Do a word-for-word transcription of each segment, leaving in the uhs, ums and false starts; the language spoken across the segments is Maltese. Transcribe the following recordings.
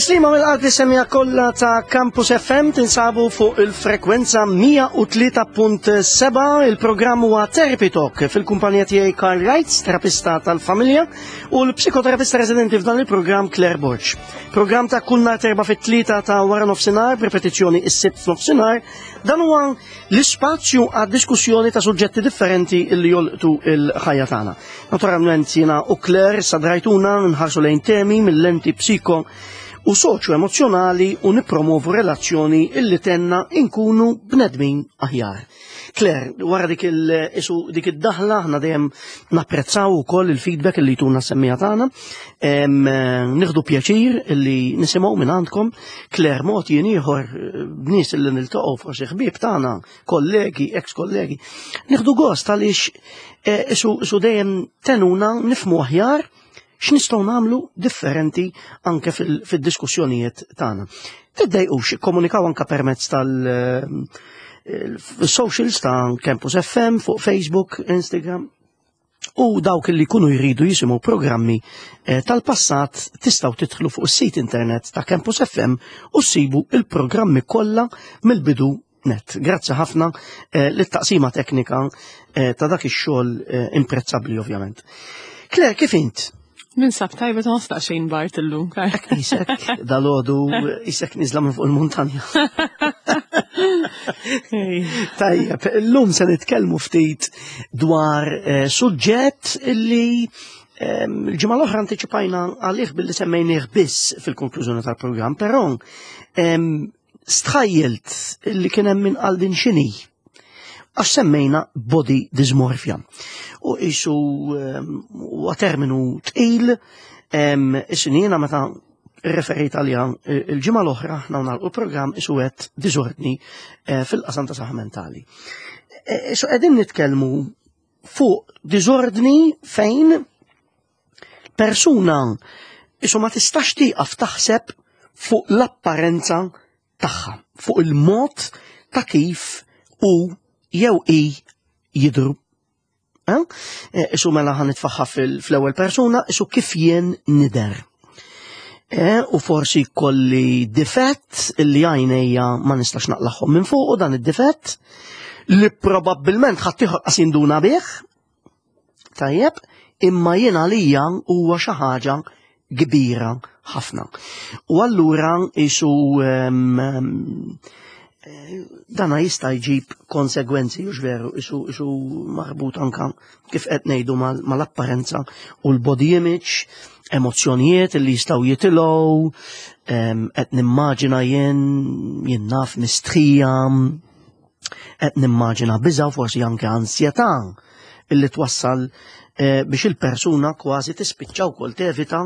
Tislima mill-qalb li semmija kollha ta' Campus F M tinsabu fuq il-frekwenza mija u tlieta punt seba'. Il-programm huwa Therapy Talk fil-kumpanija tiegħi Carl Reitz, terapista tal-familja, u l-psikoterapista residenti f'dan il-programm Claire Borch. Programm ta' kull nhar terba' fit-tlieta ta' wara nofsinhar, b'repetizzjoni is-sibt f'nofsinhar. Dan huwa l-ispazju għad-diskussjoni ta' suġġetti differenti li jolqtu il-ħajja tagħna. Naturalment jiena u Claire sadrajtuna nħarsu lejn temi mill-lenti psiko u soċjo-emozjonali u nippromovu relazzjoni illi tenna inkunu bnedmin aħjar. Claire, wara dik il-isu dik id-daħla ħna dejjem napprezzaw ukoll il-feedback illi jtuna semmija tagħna, nieħdu pjaċir illi nisimgħu minn għandkom. Claire mod jien ieħor bnies illi niltaqgħu forsi ħbieb tagħna, kollegi, ex-kollegi. Nieħdu gost għaliex isu dejjem tenuna nifhmu aħjar x'nistgħu nagħmlu differenti anke fid-diskussjonijiet tagħna. Tiddejqux ikkomunikaw anke permezz tal- socials ta' Campus F M fuq Facebook, Instagram, u dawk li jkunu jridu jisimgħu programmi tal-passat tistgħu tidħlu fuq is-sit internet ta' Campus F M u ssibu il-programmi kollha mill-bidu net. Grazzi ħafna lit-taqsima teknika ta' dak ix-xogħol imprezzabbli ovvjament. Claire, kif int? Ninsab tajba ta' nostaq xejn bart illum. Isek, dal-għodu, isek nizla minn fuq il-montanja. Tajjeb, illum se nitkellmu ftit dwar suġġett illi l-ġimgħa l-oħra antiċipajna għalih billi semmejnieh biss fil-konklużjoni tal-programm, però stħajjilt illi kien hemm min qalbin xini għax semmejna body dysmorphia. U isu huwa terminu tqil, is-sinjena meta referejt għalija il-ġimgħa l-oħra ħna nagħlqu l-programm isu qed diżordni fil-qasam ta' saħħa mentali. Isu qegħdin nitkellmu fuq diżordni fejn persuna isu ma tistax tieqaf taħseb fuq l-apparenza tagħha, fuq il-mod ta' kif u jew i jidru. Isu mela ħan nitfaħħa fl-ewwel persuna, isu kif jien nider. U forsi kolli difett illi għajnejja ma nistax naqlaħħom minn fuq u dan id-difett li probabbilment ħaddieħor qas jinduna bih. Tajjeb, imma jien għalija huwa xi ħaġa kbira ħafna. U allura isu dana jista' jġib konsegwenzi jux veru, isu, isu marbut anka kif qed ngħidu mal-apparenza u l-body image, emozzjonijiet li jistgħu jitilgħu, qed nimmaġina jien jien naf mistħija, qed nimmaġina biża' forsi anke ansjetà illi twassal biex il-persuna kważi tispiċċa wkoll tevita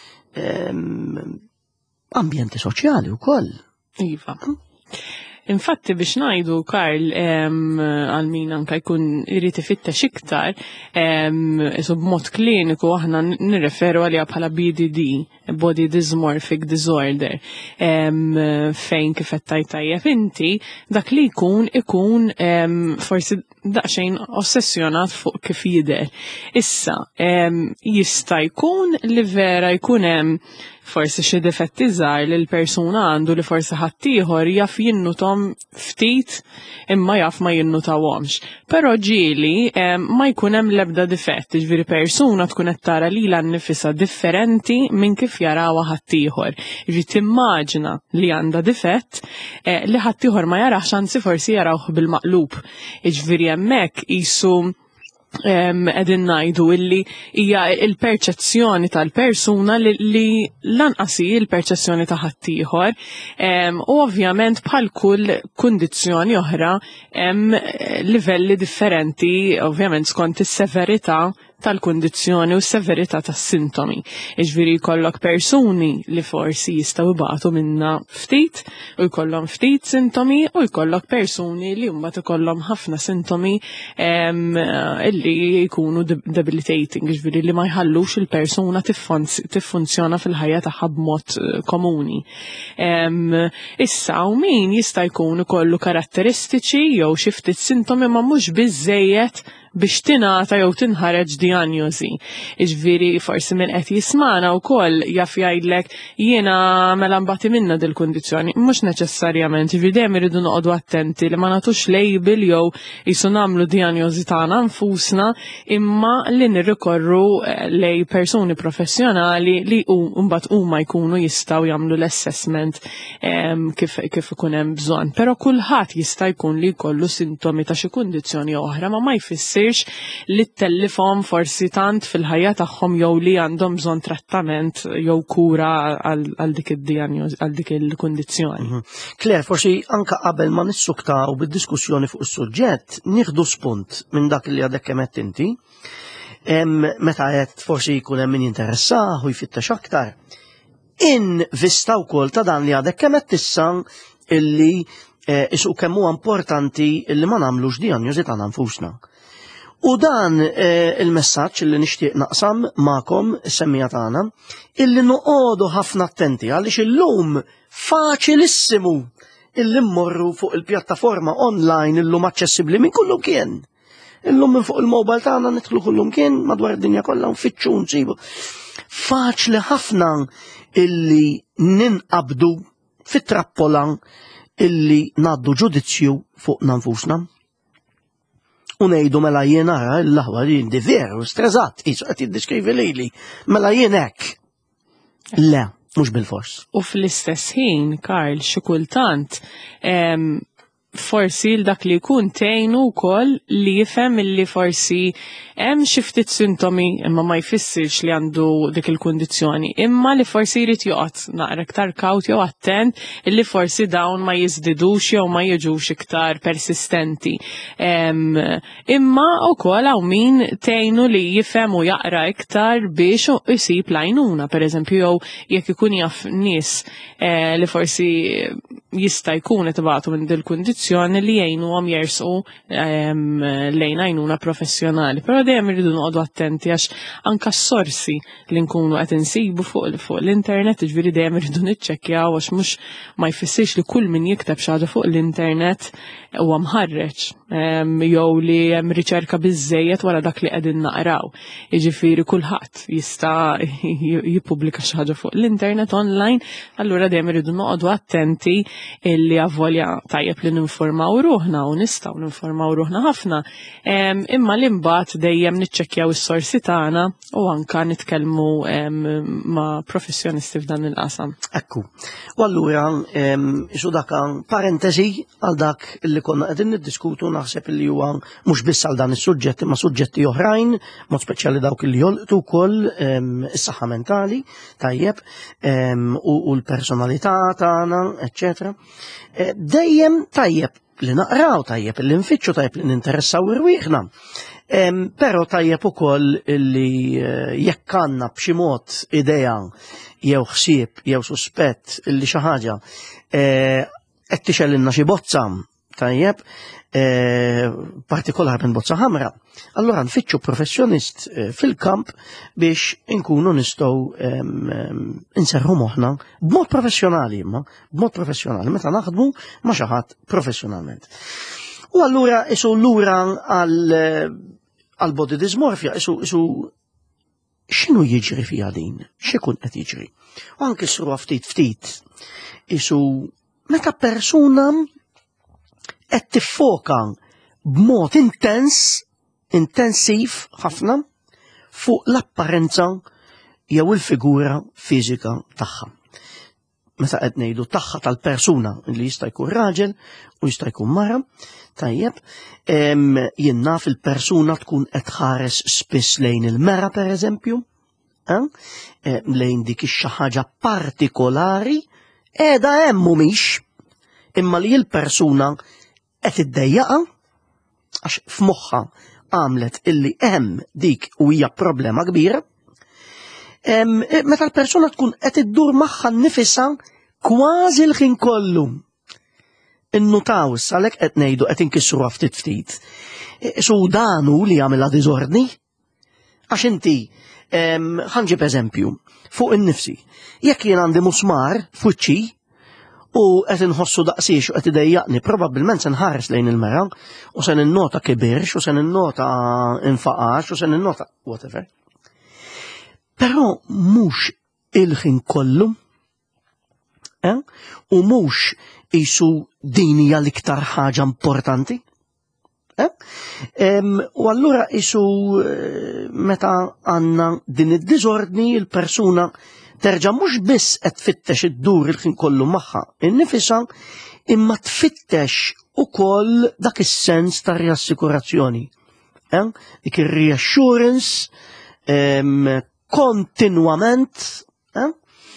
ambjenti soċjali wkoll. Iva. Infatti biex ngħidu Karl għal-min anke jkun irid ifittex iktar, isu b'mod kliniku aħna nirreferu għaliha bħala B D D, Body Dysmorphic Disorder, fejn kif qed tajt tajjeb inti dak li jkun ikun forsi daqsxejn ossessjonat fuq kif jidher. Issa jista' jkun li vera jkun hemm forsi xi difetti żgħar li l-persuna għandu li forsi ħaddieħor jaf jinnutom ftit imma jaf ma jinnutawhomx. Però ġieli ma jkun hemm l-ebda difett, jiġifieri persuna tkun qed tara lilha nnifisha differenti minn kif jarawha ħaddieħor. Jiġifieri timmaġina li għandha difett li ħaddieħor ma jarax anzi forsi jarawh bil-maqlub. Jiġifieri hemmhekk qisu qegħdin ngħidu illi hija l-perċezzjoni tal-persuna li lanqas hi l-perċezzjoni ta' ħaddieħor, u ovvjament bħal kull kundizzjoni oħra hemm livelli differenti ovvjament skont is-severità tal-kundizzjoni u s-severità tas-sintomi. Jiġifieri jkollok persuni li forsi jistgħu jbagħtu minnha ftit u jkollhom ftit sintomi u jkollok persuni li mbagħad ikollhom ħafna sintomi illi jkunu debilitating, jiġifieri li ma jħallux il-persuna tiffunzjona fil-ħajja tagħha b'mod komuni. Issa u min jista' jkun ikollu karatteristiċi jew xi ftit sintomi ma mhux biżżejjed biex tingħata jew tinħareġ dijanjosi. Iġifieri forsi min qed jismana wkoll jaf jgħidlek jiena mela mbagħad minna dil-kundizzjoni. Mhux neċessarjament, ġifieri dejjem iridu noqogħdu attenti li ma nagħtux label jew qisu nagħmlu dijanjosi tagħna nfusna imma li nirrikorru lej persuni professjonali li mbagħad huma jkunu jistgħu jagħmlu l-assessment kif kif ikun hemm bżonn. Però kulħadd jista' jkun li jkollu sintomi ta' xi kundizzjoni oħra ma ma jfissirx li t-tellifhom forsi tant fil-ħajja tagħhom jew li għandhom bżonn trattament jew kura għal dik id-dijanjosi għal dik il-kundizzjoni. Claire, forsi anke qabel ma nissuktaw bid-diskussjoni fuq is-suġġett nieħdu spunt minn dak li għadek kemm qed inti. Meta qed forsi jkun hemm min jinteressah u jfittex aktar. In vista wkoll ta' dan li għadek kemm qed issa illi isu kemm huwa importanti illi ma nagħmlux dijanjosi tagħna nfusna. U dan il-messaġġ illi nixtieq naqsam magħkom is-semmija tagħna illi noqogħdu ħafna attenti għaliex illum faċilissimu illi mmorru fuq il-pjattaforma online illum aċċessibbli minn kullu kien. Illum minn fuq il-mobile tagħna nidħlu kullum kien madwar id-dinja kollha nfittxu nsibu. Faċli ħafna illi ninqabdu fit-trappolan illi naddu ġudizzju fuq nanfusna. U ngħidu mela jien ara l-aħwa li di veru streżat qisu qed jiddeskrivi lili. Mela jien hekk. Le, mhux bil-fors. U fl-istess ħin, Karl, xi kultant forsi l-dak li jkun tgħinu wkoll li jifhem illi forsi hemm xi ftit sintomi imma ma jfissirx li għandu dik il-kundizzjoni, imma li forsi jrid joqgħod naqra iktar kawt jew attent illi forsi dawn ma jiżdidux jew ma jiġux iktar persistenti. Imma wkoll hawn min tgħinu li jifhem u jaqra iktar biex isib l-għajnuna, pereżempju jew jekk ikun jaf nies li forsi jista' jkun qed ibagħtu minn din il-kundizzjoni li jgħinuhom jersqu lejn għajnuna professjonali. Però dejjem irridu noqogħdu attenti għax anke s-sorsi li nkunu qed insibu fuq fuq l-internet, jiġifieri dejjem irridu niċċekkjaw għax mhux ma jfissirx li kull min jikteb xi ħaġa fuq l-internet huwa mħarreġ jew li hemm riċerka biżżejjed wara dak li qegħdin naqraw. Jiġifieri kulħadd jista' jippubblika xi ħaġa fuq l-internet online, allura dejjem irridu noqogħdu attenti illi avvolja tajjeb li ninformaw ruħna u nistgħu ninformaw ruħna ħafna, imma li mbagħad dejjem niċċekkjaw is-sorsi tagħna u anke nitkellmu ma' professjonisti f'dan il-qasam. Ekku. U allura isu dak parentesi għal dak li konna qegħdin niddiskutu naħseb li huwa mhux biss għal dan is-suġġetti ma' suġġetti oħrajn, mod speċjali dawk li jolqtu wkoll is-saħħa mentali tajjeb u l-personalità tagħna, eċċetera. Dejjem tajjeb li naqraw, tajjeb li nfittxu, tajjeb li ninteressaw irwieħna. Però tajjeb ukoll li jekk għandna b'xi mod idea jew ħsieb jew suspett illi xi ħaġa qed tixellilna xi bozza tajjeb partikolar minn bozza ħamra, allura nfittxu professjonist fil-kamp biex inkunu nistgħu inserħu moħħna b'mod professjonali imma b'mod professjonali meta naħdmu ma' xi ħadd professjonalment. U allura isu lura għal body dysmorphia isu isu x'inhu jiġri fiha din, x'ikun qed jiġri. U anke sruha ftit ftit isu meta persuna qed tiffoka b'mod intens, intensiv ħafna fuq l-apparenza jew il-figura fiżika tagħha. Meta qed ngħidu tagħha tal-persuna li jista' jkun raġel u jista' jkun mara, tajjeb, jien naf il-persuna tkun qed tħares spiss lejn il-mera pereżempju, lejn dik ix-xi ħaġa partikolari qiegħda hemm mhumiex, imma li l-persuna qed iddejjaqa għax f'moħħha għamlet illi hemm dik u hija problema kbira. Meta l-persuna tkun qed iddur magħha nnifisha kważi l-ħin kollu. Innutaw għalhekk qed ngħidu qed inkissruha ftit ftit. Su danu li jagħmilha diżordni? Għax inti ħanġib eżempju fuq innifsi. Jekk jien għandi musmar f'wiċċi u qed inħossu daqsiex u qed idejjaqni, probabbilment se nħares lejn il-mera u se ninnota kibirx u se ninnota infaqax u se ninnota whatever. Però mhux il-ħin kollu, eh? U mhux qisu din hija l-iktar ħaġa importanti. Eh? Um, u allura qisu uh, meta għandna din id-diżordni il-persuna terġa' mhux biss qed tfittex iddur il-ħin kollu magħha innifisha imma tfittex ukoll dak is-sens ta' riassikurazzjoni. Eh? Dik ir-reassurance um, kontinwament. Eh?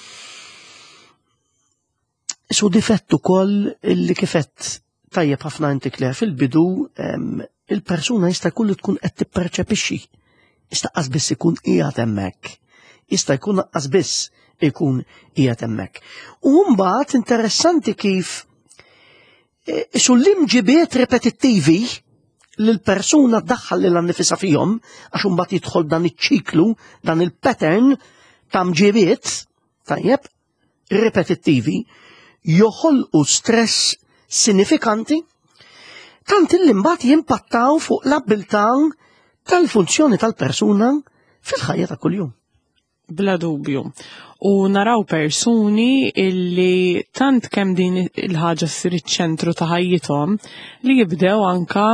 Isu difett ukoll illi kifett tajjeb ħafna inti Claire fil-bidu il-persuna jista' jkun li tkun qed tipperċepixxi. Jista' qas biss ikun qiegħed hemmhekk. Jista' jkun qas biss ikun qiegħed hemmhekk. U mbagħad interessanti kif isu l-imġibiet repetittivi li l-persuna ddaħħal lil nifisha fihom għax imbagħad jidħol dan iċ-ċiklu, dan il-pattern ta' mġibiet tajjeb repetittivi joħolqu stress sinifikanti tant illi mbagħad jimpattaw fuq l-abilità tal-funzjoni tal-persuna fil-ħajja ta' kuljum. Bla dubju. U naraw persuni illi tant kemm din il-ħaġa ssir iċ-ċentru ta' ħajjithom li jibdew anka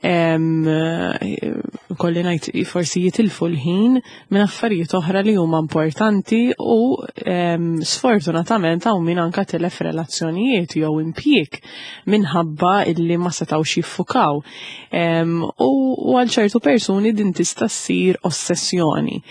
kolli ngħid forsi jitilfu l-ħin minn affarijiet oħra li huma importanti u sfortunatament hawn min anka telef relazzjonijiet jew impjieg minħabba illi ma setgħux jiffukaw. U għal ċertu persuni din tista' ssir ossessjoni.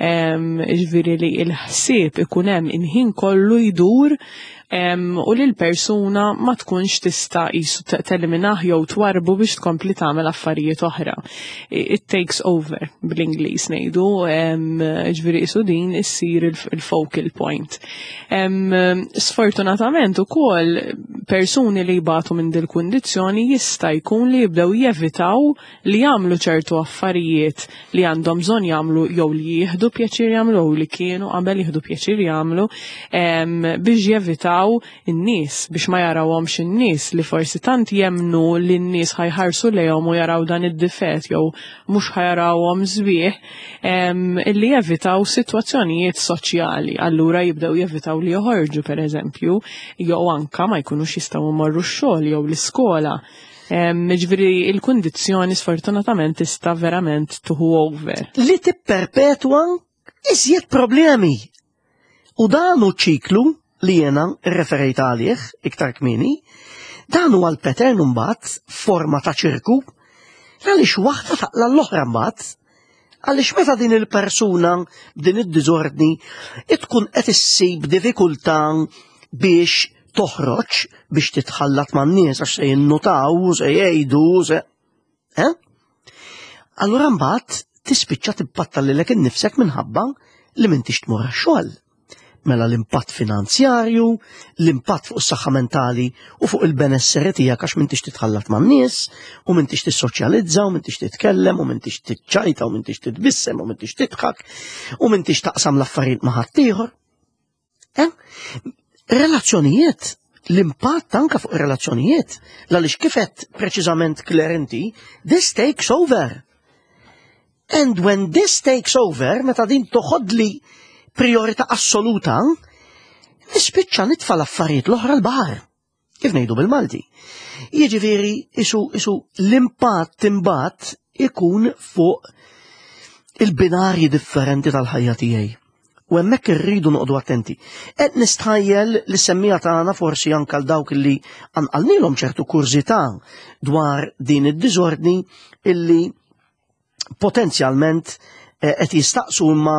Ġifieri li l-ħsieb ikun hemm in-ħin kollu jdur um, u li l-persuna ma tkunx tista' qisu teliminah jew twarbu biex tkompli tagħmel affarijiet oħra. It takes over bl-Ingliż ngħidu, ġifieri qisu din issir il-focal point. Um, sfortunatament ukoll persuni li jbatu minn dil kundizzjoni jista' jkun li jibdew jevitaw li jagħmlu ċertu affarijiet li għandhom bżonn jagħmlu jew li jieħdu pjaċir jagħmlu jew li kienu qabel jieħdu pjaċir jagħmlu biex jevitaw in-nies biex ma jarawhomx in-nies li forsi tant jemnu li n-nies ħajħarsu lejhom u jaraw dan id-difett jew mhux ħajarawhom żbieħ illi jevitaw sitwazzjonijiet soċjali. Allura jibdew jevitaw li joħorġu pereżempju jew anke ma jkunux jistgħu jmorru x-xogħol jew l-iskola. Ġifieri il-kundizzjoni sfortunatament tista' verament tuħu over. Li tipperpetwa iżjed problemi. U dan hu ċiklu li jiena rreferejt għalih iktar kmieni, dan huwa l-pattern mbagħad forma ta' ċirku għaliex waħda taqla l-oħra mbagħad għaliex meta din il-persuna b'din id-diżordni tkun qed issib diffikultà biex toħroġ biex titħallat man-nies għax se jinnutaw, se jgħidu, se eh? Allura mbagħad tispiċċa tibbatta lilek innifsek minħabba li m'intix tmur għax-xogħol. Mela l-impatt finanzjarju, l-impatt fuq is-saħħa mentali u fuq il-benesseri tiegħek għax m'intix titħallat man-nies u m'intix tissoċjalizza u m'intix titkellem u m'intix tiċċajta u m'intix titbissem u m'intix titħak u m'intix taqsam l-affarijiet ma' ħadd ieħor. Eh? Relazzjonijiet, l-impatt anke fuq ir-relazzjonijiet, għaliex kif qed preċiżament Claire inti, this takes over. And when this takes over, meta din toħodli priorità assoluta, nispiċċa nitfa' l-affarijiet l-oħra l-baħar. Kif ngħidu bil-Malti. Jiġifieri isu isu l-impatt imbagħad ikun fuq il-binarji differenti tal-ħajja tiegħi. U hemmhekk irridu noqogħdu attenti. Qed nistħajjel li semmija tagħna forsi anke għal dawk illi anqalnilhom ċertu kurzità dwar din id-diżordni illi potenzjalment qed jistaqsu imma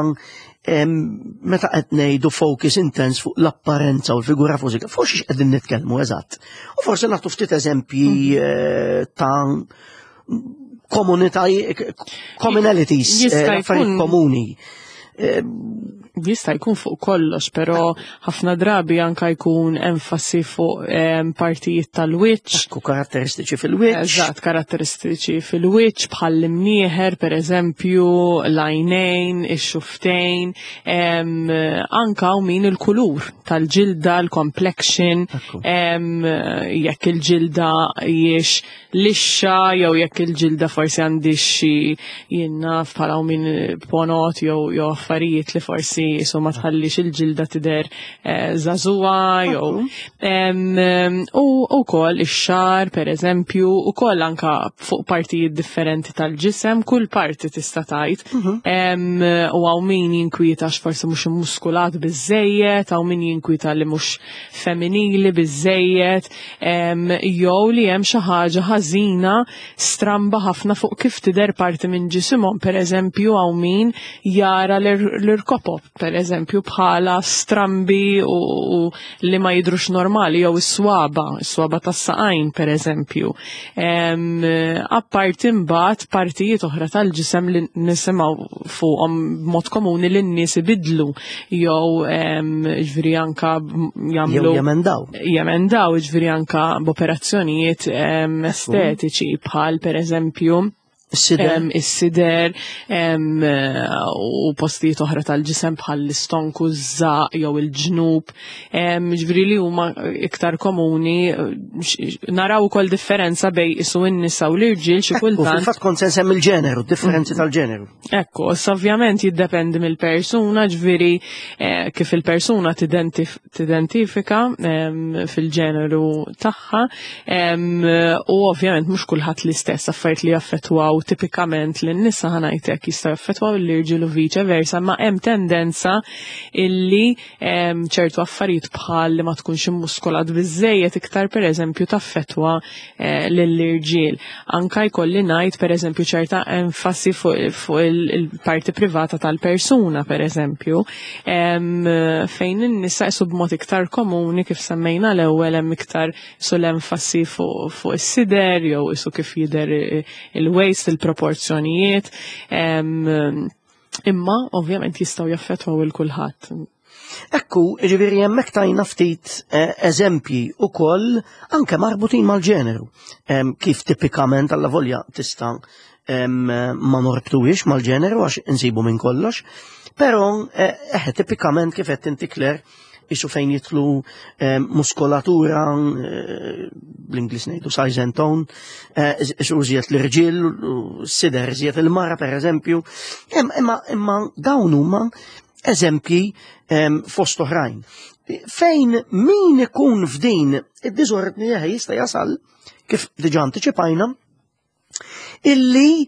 meta qed ngħidu focus intense fuq l-apparenza u l-figura fużika, forsi x'qegħdin nitkellmu eżatt. U forsi nagħtu ftit eżempji ta' communities, affarijiet komuni. Jista' jkun fuq kollox, però ħafna drabi anka jkun enfasi fuq partijiet tal-wiċċ. Ekku karatteristiċi fil-wiċċ. Eżatt, karatteristiċi fil-wiċċ bħal l-imnieħer, pereżempju, l-għajnejn, ix-xuftejn, anka u min il-kulur tal-ġilda, l-complexion, jekk il-ġilda jiex lixxa jew jekk il-ġilda forsi għandi xi jinnaf bħala min ponot jew jew affarijiet li forsi so ma tħallix il-ġilda tidher żagħżugħa jew u wkoll ix-xar pereżempju ukoll anke fuq partijiet differenti tal-ġisem, kull parti tista' tgħid u hawn min jinkwieta forsi mhux immuskulat biżżejjed, hawn min jinkwieta li mhux femminili biżżejjed, jew li hemm xi ħaġa ħażina stramba ħafna fuq kif tidher parti minn ġisimhom, pereżempju hawn min jara l-irkopop pereżempju bħala strambi u li ma jidhrux normali jew is-swaba, is-swaba tas-saqajn pereżempju. Apparti mbagħad partijiet oħra tal-ġisem li nisimgħu fuqhom b'mod komuni li n-nies ibidlu jew ġifieri anke jagħmlu jemendaw. Jemendaw ġifieri anke b'operazzjonijiet estetiċi bħal pereżempju Is-sider. Is-sider u postijiet oħra tal-ġisem bħal l-istonku, żaq jew il-ġnub, ġifieri li huma iktar komuni. Naraw ukoll differenza bejn isu n-nisa u l-irġiel xi kultant. Fil-fatt kont se nsemmi l-ġeneru, differenzi tal-ġeneru. Ekku, ovvjament jiddependi mill-persuna, ġifieri kif il-persuna tidentifika fil-ġeneru tagħha u ovvjament mhux kulħadd l-istess affarijiet li jaffettwaw tipikament lin-nisa ħanajtek jista' jaffettwaw l-irġiel u viċa versa, ma hemm tendenza illi ċertu affarijiet bħal li ma tkunx immuskulat biżżejjed iktar pereżempju taffettwa lill-irġiel. Anke jkolli ngħid pereżempju ċerta enfasi fuq il-parti privata tal-persuna pereżempju, fejn in-nisa isu b'mod iktar komuni kif semmejna l-ewwel hemm iktar isu l-enfasi fuq is-sider jew isu kif jidher il-waist il-proporzjonijiet, imma ovvjament jistgħu jaffettwaw il-kulħadd. Ekku, ġifieri hemmhekk tajna ftit eżempji wkoll anke marbutin mal-ġeneru. Kif tipikament alla volja tista' ma norbtuhiex mal-ġeneru għax insibu minn kollox, però eħe tipikament kif qed inti Claire isu fejn jitlu muskolatura bl-Inglis ngħidu size and tone, isu żjed l-irġiel, sider żjed il-mara pereżempju, imma dawn huma eżempji fost oħrajn. Fejn min ikun f'din id-diżordni jista' jasal kif diġà antiċipajna illi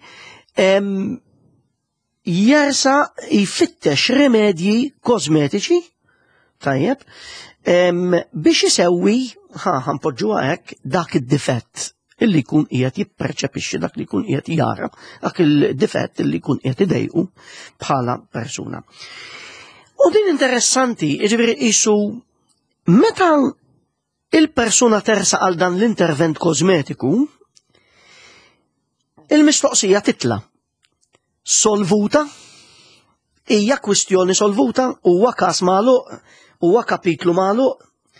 jersa jfittex rimedji kosmetiċi tajjeb, biex isewwi, ħanpoġġuha hekk, dak id-difett illi jkun qiegħed jipperċepixxi dak li jkun qiegħed jara, dak il-difett illi jkun qiegħed idejqu bħala persuna. U din interessanti, jiġifieri qisu meta il-persuna tersa għal dan l-intervent kosmetiku, il-mistoqsija titla' solvuta, hija kwistjoni solvuta, huwa każ magħluq, huwa kapitlu magħluq.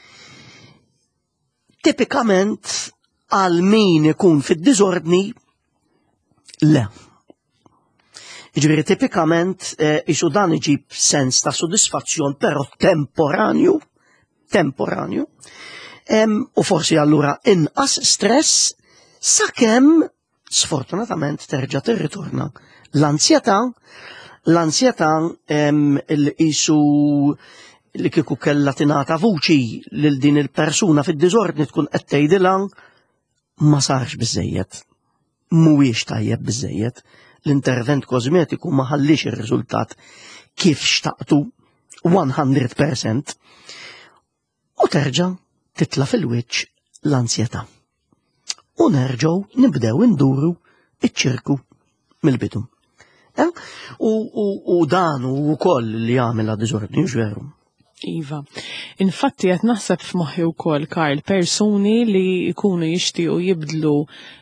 Tipikament għal min ikun fid-diżordni le. Jiġifieri tipikament isu dan iġib sens ta' sodisfazzjon però temporanju, temporanju, u forsi allura inqas stress sakemm sfortunatament terġa' tirritorna l-ansjetà, l-ansjetà il-qisu li kieku kellha tingħata vuċi lil din il-persuna fid-diżordni tkun qed tgħidilha ma sarx biżżejjed, mhuwiex tajjeb biżżejjed, l-intervent kosmetiku ma ħallix ir-riżultat kif xtaqtu one hundred percent u terġa' titla' fil-wiċċ l-ansjetà. U nerġgħu nibdew induru iċ-ċirku mill-bidu. U dan ukoll li jagħmilha diżordni mhux veru. Iva, infatti qed naħseb f'moħħi wkoll Karl persuni li jkunu jixtiequ jibdlu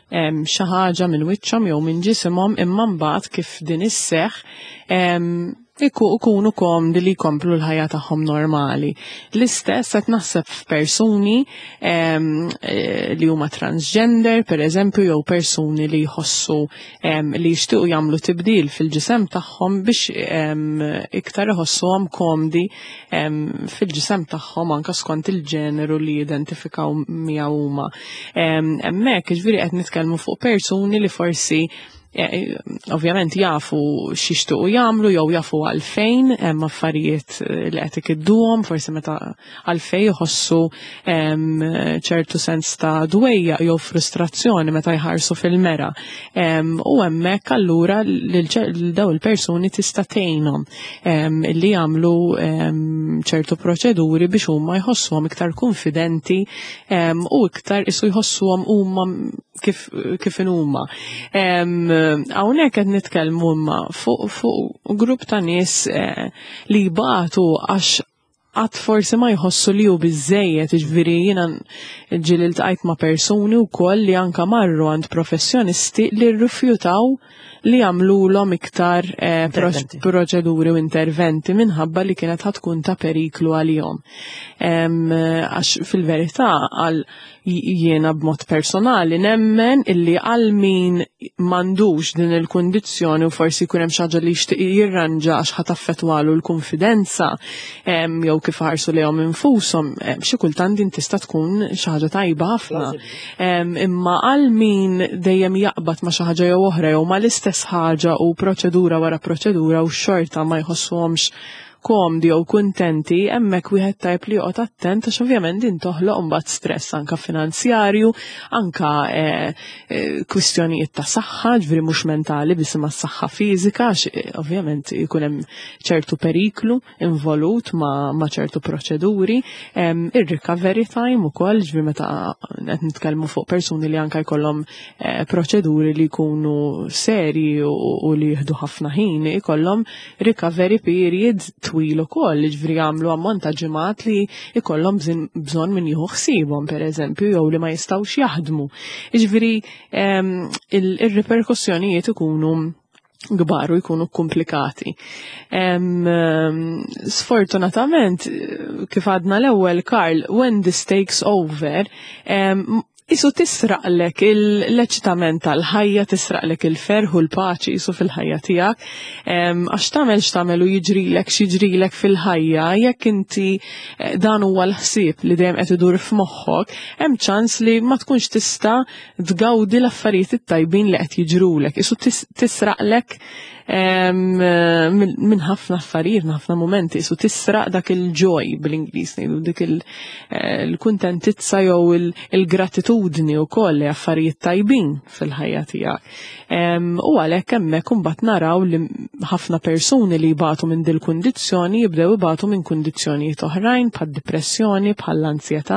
xi ħaġa minn wiċċhom jew minn ġisimhom imma mbagħad kif din isseħħ ikunu komdi li jkomplu l-ħajja tagħhom normali. L-istess qed naħseb f'persuni li huma transgender, pereżempju, jew persuni li jħossu li jixtiequ jagħmlu tibdil fil-ġisem tagħhom biex iktar iħossuhom komdi fil-ġisem tagħhom anke skont il-ġeneru li jidentifikaw miegħu huma. Hemmhekk jiġifieri qed nitkellmu fuq persuni li forsi ovvjament jafu x'jixtiequ jagħmlu jew jafu għalfejn hemm affarijiet li qed ikidduhom, forsi meta għalfejn iħossu ċertu sens ta' dwejja jew frustrazzjoni meta jħarsu fil-mera. U hemmhekk allura lil daw il-persuni tista' tgħinhom li jagħmlu ċertu proċeduri biex huma jħossuhom iktar konfidenti u iktar isu jħossuhom huma kif kif huma. Hawnhekk qed nitkellmu imma fuq grupp ta' nies li jbagħtu għax qatt forsi ma jħossu li hu biżżejjed, jiġifieri jiena ġieli iltqajt ma' persuni wkoll li anke marru għand professjonisti li rrifjutaw li jagħmluhom iktar proċeduri u interventi minħabba li kienet tkun ta' periklu għalihom. Għax fil-verità għal jiena b'mod personali nemmen illi għal min m'għandux din il-kundizzjoni u forsi jkun hemm xi ħaġa li jixtieq jirranġa għax ħadd affettwalu l-konfidenza jew kif ħarsu lejhom infushom, xi kultant din tista' tkun xi ħaġa tajba ħafna. Imma għal min dejjem jaqbad ma' xi ħaġa jew oħra jew ma' l-istess ħaġa u proċedura wara proċedura u x-xorta ma jħossuhomx komdi jew kuntenti, hemmhekk wieħed tajb li joqgħod attent għax ovvjament din toħloq imbagħad stress anke finanzjarju, anke kwistjonijiet ta' saħħa, ġifieri mhux mentali biss imma s-saħħa fiżika għax ovvjament ikun hemm ċertu periklu involut ma' ċertu proċeduri. Ir-recovery time ukoll, ġifieri meta qed nitkellmu fuq persuni li anke jkollhom proċeduri li jkunu serji u li jieħdu ħafna ħin, ikollhom recovery period twil ukoll, jiġifieri jagħmlu ammont ta' ġimgħat li jkollhom bżonn min jieħu ħsiebhom pereżempju jew li ma jistgħux jaħdmu. Jiġifieri ir-reperkussjonijiet ikunu kbar u jkunu komplikati. Sfortunatament, kif għadna l-ewwel Karl, when this takes over, isu tisraqlek l-eċitament tal-ħajja, tisraqlek il-ferħu l-paċi isu fil-ħajja tiegħek, għax tagħmel x'tagħmel u jiġrilek x'jiġrilek fil-ħajja, jekk inti dan huwa l-ħsieb li dejjem qed idur f'moħħok, hemm ċans li ma tkunx tista' tgawdi l-affarijiet it-tajbin li qed jiġrulek, isu tisraqlek minn ħafna affarijiet, minn ħafna momenti, isu tisraq dak il-joy bil-Ingliż ngħidu, dik il-kuntentizza jew il-gratitudni wkoll li affarijiet tajbin fil-ħajja tiegħek. U għalhekk hemmhekk imbagħad naraw li ħafna persuni li jbagħtu minn din il-kundizzjoni jibdew ibagħtu minn kundizzjonijiet oħrajn bħad-depressjoni, bħall-ansjetà,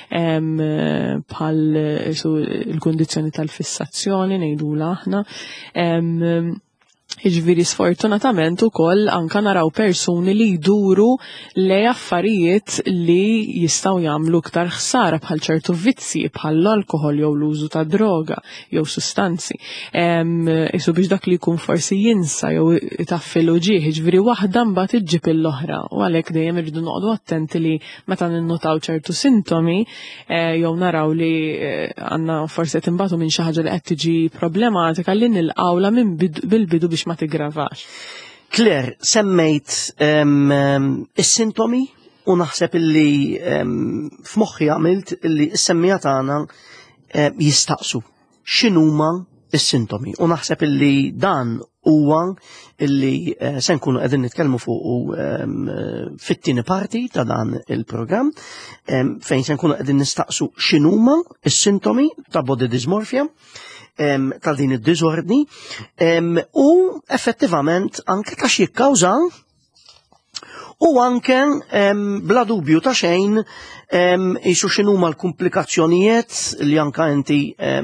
bħal il-kundizzjoni tal-fissazzjoni ngħidula aħna. Jiġifieri sfortunatament ukoll anke naraw persuni li jduru lej affarijiet li jistgħu jagħmlu iktar ħsara bħal ċertu vizzi bħal l-alkoħol jew l-użu ta' droga jew sustanzi. Isu biex dak li jkun forsi jinsa jew itaffilu ġieħ, jiġifieri waħda mbagħad iġġib il-oħra u għalhekk dejjem irridu noqogħdu attenti li meta ninnotaw ċertu sintomi jew naraw li għandna forsi qed inbagħtu minn xi ħaġa li qed tiġi problematika li nilqawla minn bil-bidu biex ma tigravax. Claire, semmejt is-sintomi u naħseb illi f'moħħi għamilt illi s-semmija tagħna jistaqsu x'inhuma is-sintomi u naħseb illi dan huwa illi se nkunu qegħdin nitkellmu fuq fit-tieni parti ta' dan il-programm fejn se nkunu qegħdin nistaqsu x'inhuma is-sintomi ta' body dysmorphia tal din id-diżordni u effettivament anke ta' xikkawża u anke bla dubju ta' xejn isu x'inhuma l-komplikazzjonijiet li anke inti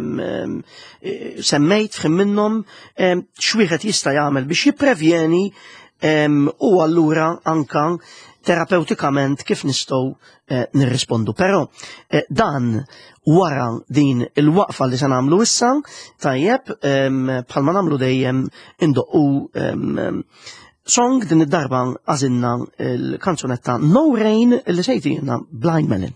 semmejt f'ħin minnhom x'wieħed jista' jagħmel biex jipprevjeni u allura anke terapeutikament kif nistgħu nirrispondu. Però dan wara din il-waqfa li se nagħmlu issa, tajjeb bħalma nagħmlu dejjem indoqqu song din id-darba għażilna l-kanzunetta No Rain li sejtina Blind Melon.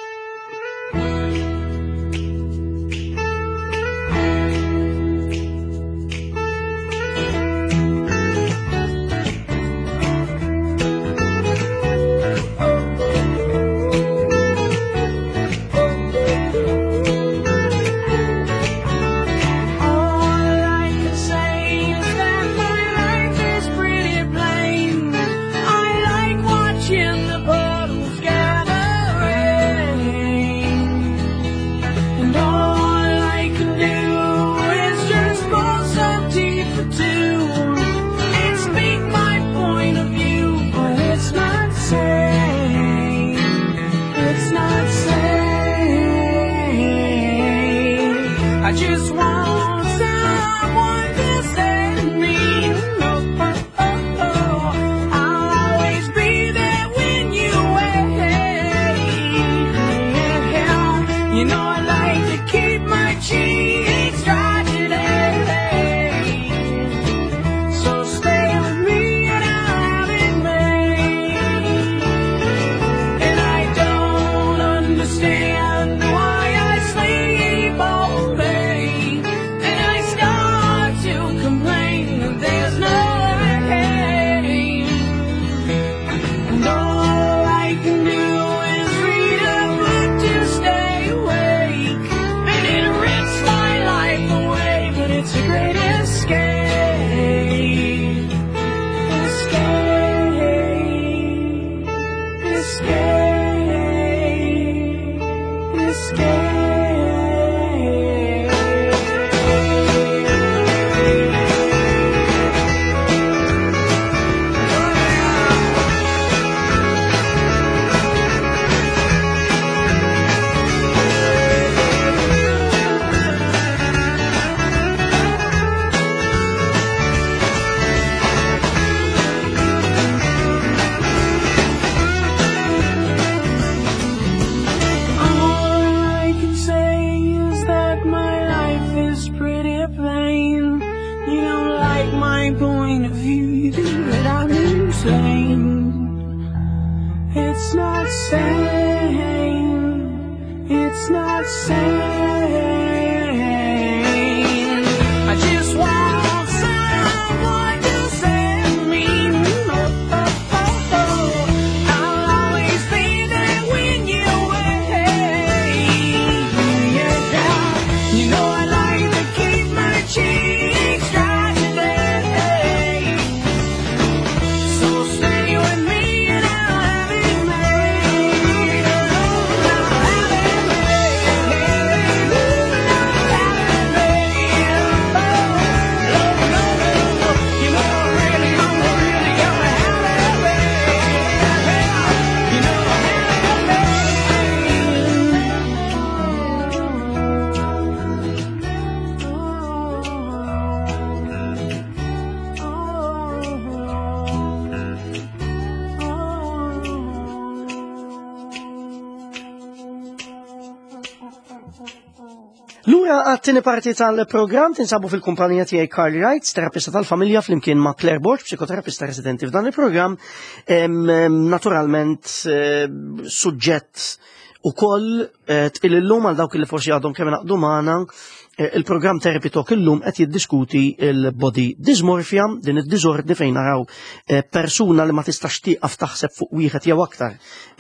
Lura għattini parti tal-program tinsabu fil-kumpanija tiegħi Carl Wright, terapista tal-familja flimkien ma' Claire Borch, psikoterapista residenti f'dan il-program. Naturalment suġġett ukoll tqilillum għal dawk li forsi għadhom kemm naqdu magħna. Il-program Therapy Talk illum qed jiddiskuti il-body dysmorphia, din id-diżordni fejn naraw persuna li ma tistax tieqaf taħseb fuq wieħed jew aktar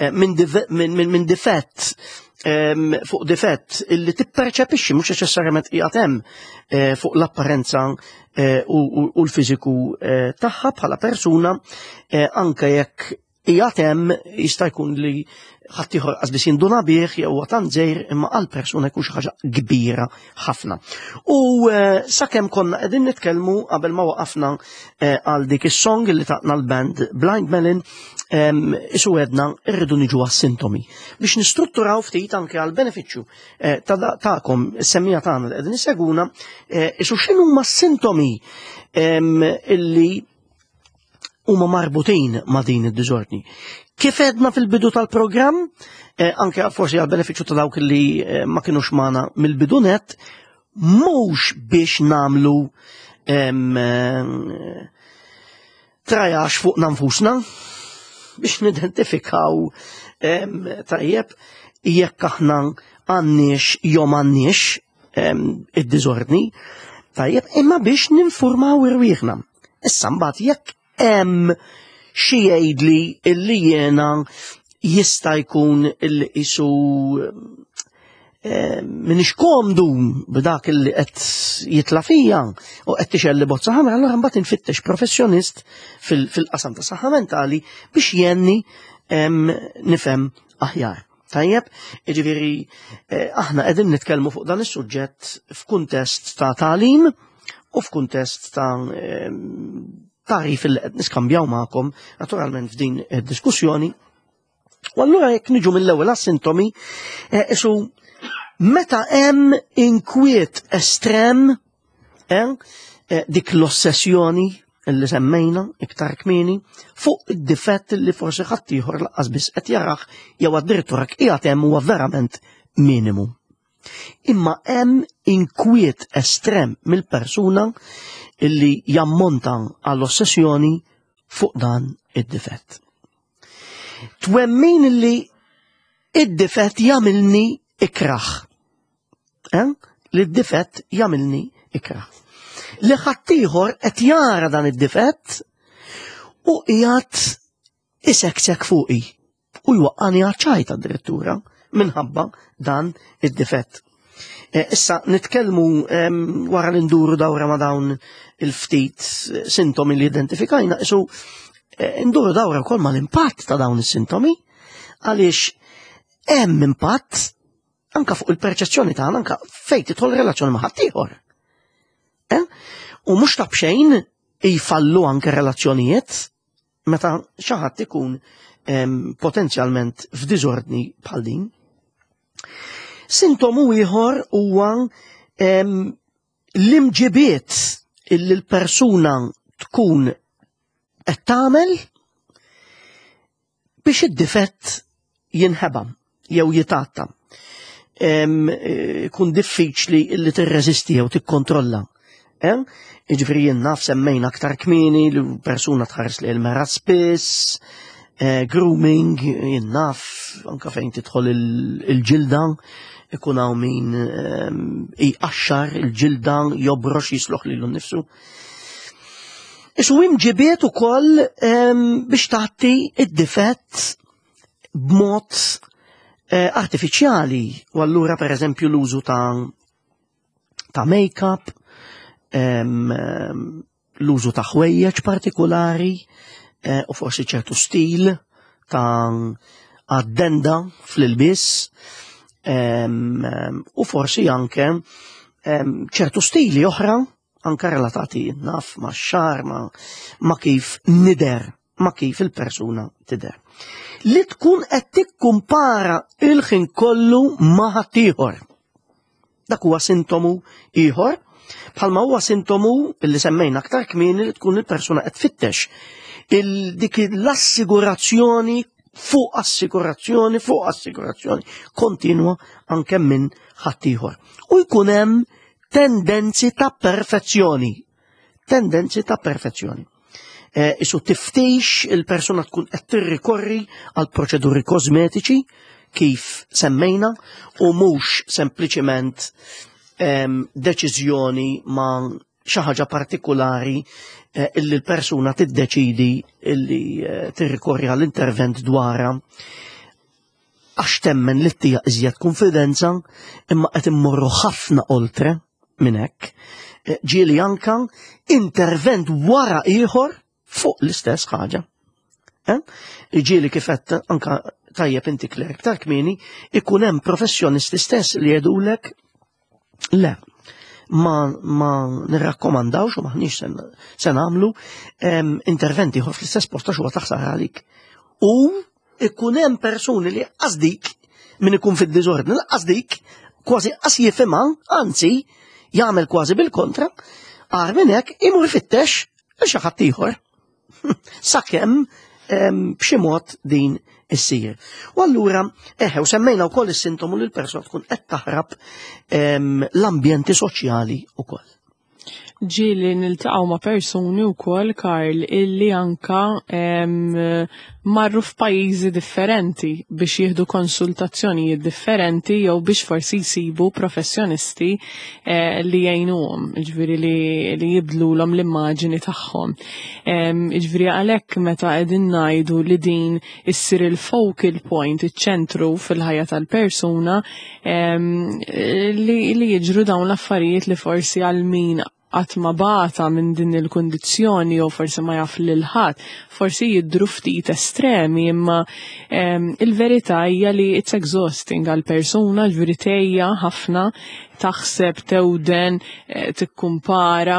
minn difett fuq difett illi tipperċepixxi mhux neċessarjament qiegħed hemm fuq l-apparenza u l-fiżiku tagħha bħala persuna, anke jekk qiegħed hemm jista' jkun li ħadd ieħor qasbis jinduna bih jew huwa tant żgħir imma għal persuna jkun xi ħaġa kbira ħafna. U sakemm konna qegħdin nitkellmu qabel ma waqafna għal dik is-song li taqna l-band Blind Melon, isu għedna irridu niġu għas-sintomi. Biex nistrutturaw ftit anke għal benefiċċju tagħkom is-semmija tagħna li qegħdin iseguna, isu x'inhuma s-sintomi illi huma marbutin ma' din id-diżordni. Kif edna fil-bidu tal-programm, anke forsi għal benefiċċju ta' dawk li ma kinux magħna mill-bidu net, mhux biex namlu trajax fuq nanfusna biex nidentifikaw tajjeb jekk aħna għandniex jew m'għandniex id-diżordni, tajjeb, imma biex ninformaw irwieħna. Issa mbagħad jekk hemm xi jgħidli illi jiena jista' jkun illi isu minix komdu b'dak illi qed jitla fija u qed tixelli bozza ħamra, allura mbagħad infittex professjonist fil-qasam ta' saħħa mentali biex jenni nifhem aħjar. Tajjeb, jiġifieri aħna qegħdin nitkellmu fuq dan is-suġġett f'kuntest ta' tagħlim u f'kuntest ta' tarif li qed niskambjaw magħkom naturalment f'din id-diskussjoni. U allura jekk niġu mill-ewwel għas-sintomi, isu meta hemm inkwiet estrem, dik l-ossessjoni illi semmejna iktar kmieni fuq id-difett li forsi ħadd ieħor lanqas biss qed jarah jew addirittura qiegħed hemm huwa verament minimu. Imma hemm inkwiet estrem mill-persuna illi jammonta għall-ossessjoni fuq dan id-difett. Twemmin illi id-difett jagħmilni ikraħ. Li d-difett jagħmilni ikraħ. Li ħadd ieħor qed jara dan id-difett u qiegħed iseksek fuqi u jwaqqani ċajt addirittura minħabba dan id-difett. Issa nitkellmu wara li nduru dawra ma' dawn il-ftit sintomi li identifikajna, isu nduru dawra wkoll ma' l-impatt ta' dawn is-sintomi għaliex hemm impatt anka fuq il-perċezzjoni tagħna anka fejn tidħol relazzjoni ma' ħadd ieħor. U mhux ta' bxejn jfallu anke relazzjonijiet meta xi ħadd ikun potenzjalment f'diżordni bħal din. Sintomu ieħor huwa l-imġibiet illi l-persuna tkun qed tagħmel biex id-difett jinħeba jew jitatta. Kun diffiċli illi tirreżisti jew tikkontrolla. Jiġifieri jien naf semmejna aktar kmieni li persuna tħares li l-mera spiss, grooming, jien naf anke fejn tidħol il-ġilda, ikun hawn min iqaxxar il-ġilda jobrox jisloħ lilu nnifsu. Isu imġibiet ukoll biex tagħti id-difett b'mod artifiċjali u allura pereżempju l-użu ta' ta' make-up, l-użu ta' ħwejjeġ partikolari u forsi ċertu stil ta' addenda fl-ilbies u forsi anke ċertu stili oħra anke relatati naf ma' xar ma' kif nider, ma' kif il-persuna tider. Li tkun qed tikkumpara il-ħin kollu ma' ħadd ieħor. Dak huwa sintomu ieħor, bħalma huwa sintomu li semmejna aktar kmieni li tkun il-persuna qed tfittex dik l-assigurazzjoni fuq assigurazzjoni fuq assigurazzjoni kontinwa anke minn ħadd ieħor. U jkun hemm tendenzi ta' perfezzjoni. Tendenzi ta' perfezzjoni. Isu tiftix il-persuna tkun qed tirrikorri għal proċeduri kosmetiċi kif semmejna u mhux sempliċement deċiżjoni ma' xi ħaġa partikolari illi l-persuna tiddeċidi illi tirrikorri għall intervent dwarha għax temmen li tija iżjed konfidenza imma qed immorru ħafna oltre minn hekk. Ġieli anka intervent wara ieħor fuq l-istess ħaġa. Ġieli kif qed anka tajjeb inti Kler iktar kmieni ikun hemm professjonisti stess li jgħidulek le ma ma nirrakkomandawx u maħniex se nagħmlu interventi ieħor fl-istess post għax huwa taħsar għalik. U ikun hemm persuni li qasdik min ikun fid-diżordni qasdik kważi qas jifhimha, anzi jagħmel kważi bil-kontra, għar minn hekk imur ifittex il xi ħadd ieħor. Sakemm b'xi mod din issir. U allura eħe u semmejna wkoll is-sintomu li l-persuna tkun qed taħrab l-ambjenti soċjali wkoll. ġieli niltaqgħu ma' persuni wkoll Karl illi anka marru f'pajjiżi differenti biex jieħdu konsultazzjonijiet differenti jew biex forsi jsibu professjonisti li jgħinuhom, jiġifieri li li jibdlulhom l-immaġini tagħhom. Jiġifieri għalhekk meta qegħdin ngħidu li din issir il-focal point, iċ-ċentru fil-ħajja tal-persuna li li jiġru dawn l-affarijiet li forsi għal min qatt ma bata minn din il-kundizzjoni jew forsi ma jaf lil ħadd, forsi jidhru ftit estremi, imma il-verità hija li it's exhausting għal persuna, ġifieri tgħejja ħafna taħseb tewden, tikkumpara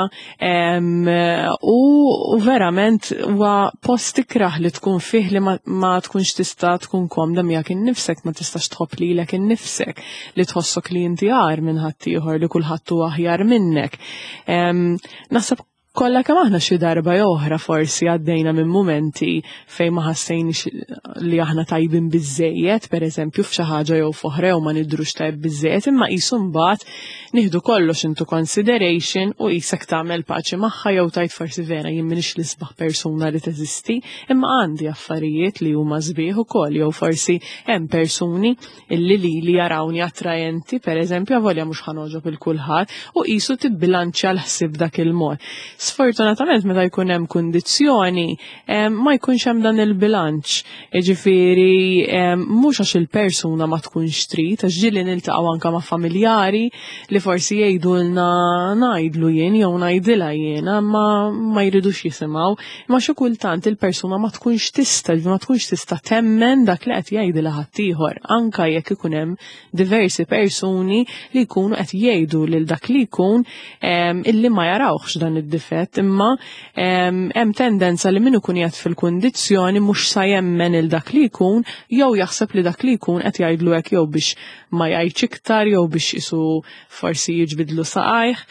u verament huwa post tikraħ li tkun fih li ma tkunx tista' tkun komda miegħek innifsek, ma tistax tħobb lilek innifsek li tħossok li inti għar minn ħaddieħor li kulħadd huwa aħjar minnek. Naħseb kollha kemm aħna xi darba oħra forsi għaddejna minn mumenti fejn ma ħassejniex li aħna tajbin biżejjed, pereżempju f'xi ħaġa jew f'oħra jew ma nidhrux tajb biżejjed, imma qisu mbagħad nieħdu kollox into consideration u qisek tagħmel paċi magħha jew tajt forsi vera jien m'iniex l-isbaħ persuna li teżisti, imma għandi affarijiet li huma sbieħ ukoll jew forsi hemm persuni illi li li jarawni attrajenti, pereżempju avolja mhux ħanoġob il kulħadd u qisu tibbilanċja l-ħsieb dak il-mod. Sfortunatament meta jkun hemm kundizzjoni ma jkunx hemm dan il-bilanċ. Jiġifieri mhux għax il-persuna ma tkunx trid, għax ġieli niltaqgħu anke ma' familjari li forsi jgħidulna ngħidlu jien jew ngħidilha jiena ma ma jridux jisimgħu, imma xi kultant il-persuna ma tkunx tista' ma tkunx tista' temmen dak li qed jgħidilha ħaddieħor, anke jekk ikun hemm diversi persuni li jkunu qed jgħidu lil dak li jkun illi ma jarawx dan id-difett, imma hemm tendenza li min ikun qiegħed fil-kundizzjoni mhux sa jemmen il dak li jkun jew jaħseb li dak li jkun qed jgħidlu hekk jew biex ma jgħidx iktar jew biex isu forsi jiġbidlu saqajh.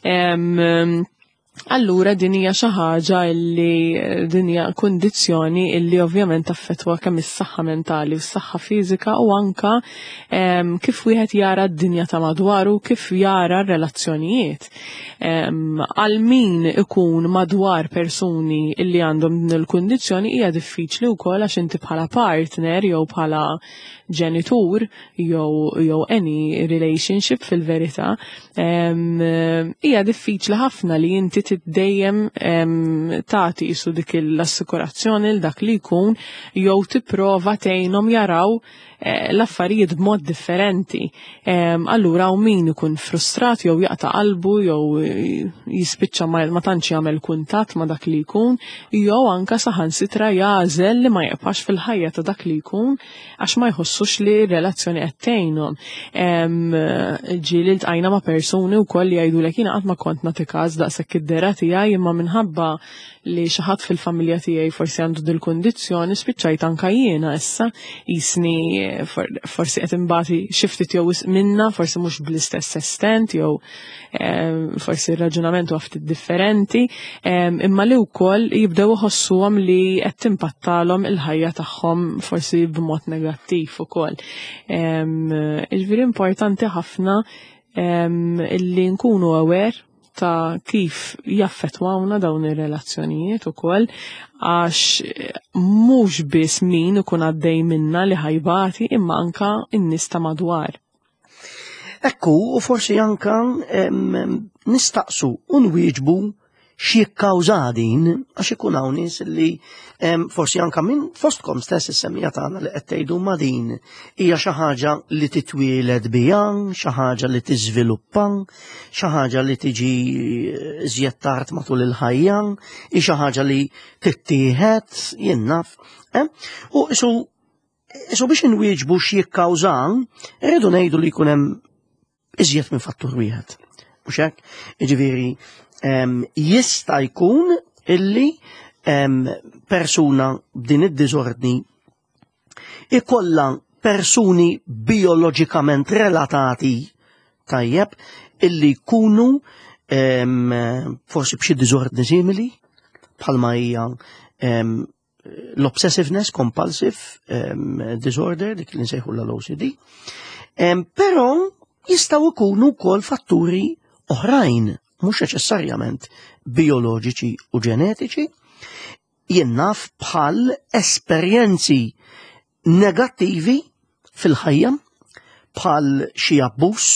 Allura din hija xi ħaġa li din hija kundizzjoni illi ovvjament taffettwa kemm is-saħħa mentali u s-saħħa fiżika u anke kif wieħed jara d-dinja ta' madwaru, kif jara r-relazzjonijiet. Għal min ikun madwar persuni illi għandhom din il-kundizzjoni hija diffiċli wkoll għax inti bħala partner jew bħala ġenitur jew jew any relationship fil-verità hija diffiċli ħafna li inti tiddejjem tagħti isu dik l-assikurazzjoni l dak li jkun jew tipprova tgħinhom jaraw l-affarijiet b'mod differenti. Allura hawn min ikun frustrat jew jaqta' qalbu jew jispiċċa ma tantx jagħmel kuntatt ma' dak li jkun jew anke saħansitra jagħżel li ma jibqax fil-ħajja ta' dak li jkun għax ma jħossux li r-relazzjoni qed tgħinhom. Ġieli ltqajna ma' persuni wkoll li jgħidulek jiena qatt ma kont nagħti każ daqshekk id-dera tiegħi imma minħabba li xi ħadd fil-familja tiegħi forsi għandu dil-kundizzjoni spiċċajt anke jiena issa qisni forsi qed imbagħti xi ftit jew minna, forsi mhux bl-istess estent jew forsi r-raġunament huwa ftit differenti, imma li wkoll jibdew iħossuhom li qed timpattalhom il-ħajja tagħhom forsi b'mod negattiv ukoll. Jiġifieri importanti ħafna illi nkunu aware ta' kif jaffettwawna dawn ir-relazzjonijiet ukoll għax mhux biss min ikun għaddej minna li ħajbati imma anke n-nies ta' madwar. Ekku, u forsi anke nistaqsu u nwieġbu xi kkawża din għax ikun hawn nies li forsi anke minn fostkom stess is-semmija tagħna li qed tgħidu ma' din hija xi ħaġa li titwieled biha, xi ħaġa li tiżviluppa, xi ħaġa li tiġi żjed tard matul il-ħajja, hi xi ħaġa li tittieħed jien naf. U isu isu biex inwieġbu xi kkawża irridu ngħidu li jkun hemm iżjed minn fattur wieħed. Mhux hekk? Jiġifieri jista' jkun illi persuna b'din id-diżordni ikollha persuni bioloġikament relatati tajjeb illi jkunu forsi b'xi diżordni simili bħalma hija l-obsessiveness compulsive disorder dik li nsejħu l-O C D, però jistgħu jkunu wkoll fatturi oħrajn mhux neċessarjament bioloġiċi u ġenetiċi, jien naf bħal esperjenzi negattivi fil-ħajja, bħal xi abbuż,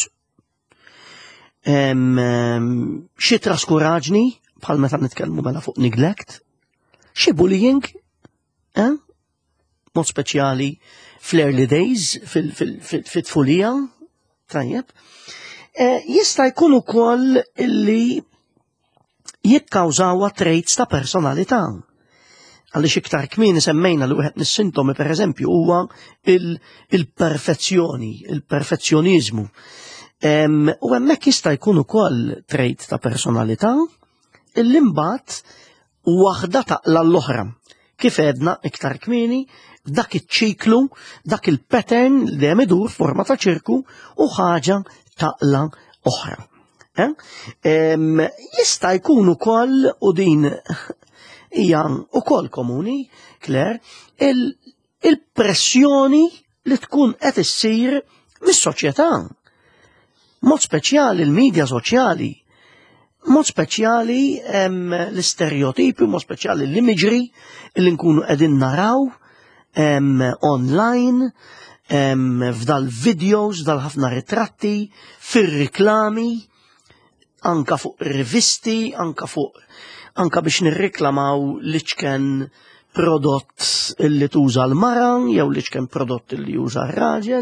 xi traskuraġni, bħal meta nitkellmu mela fuq neglect, xi bullying, eh? mod speċjali fl-early days, fit-tfulija, tajjeb, eh, jista' jkun ukoll illi jikkawżawha traits ta' personalità. Għaliex iktar kmieni semmejna li wieħed mis-sintomi pereżempju huwa il-perfezzjoni, il-perfezzjoniżmu. U hemmhekk jista' jkun ukoll trait ta' personalità illi mbagħad waħda taqla l-oħra. Kif għedna iktar kmieni, dak iċ-ċiklu, dak il-pattern li dejjem idur forma ta' ċirku u ħaġa taqla oħra. Eh? Jista' jkun ukoll u din hija wkoll komuni, Claire, il-pressjoni li tkun qed issir mis-soċjetà. Mod speċjali il-medja soċjali, mod speċjali l-istereotipi, mod speċjali l-imagery li nkunu qegħdin naraw online, f'dal-videos, dal-ħafna ritratti, fir-riklami, anka fuq rivisti, anka fuq anka biex nirriklamaw liċken prodott illi tuża l-mara, jew liċken prodott illi juża r-raġel.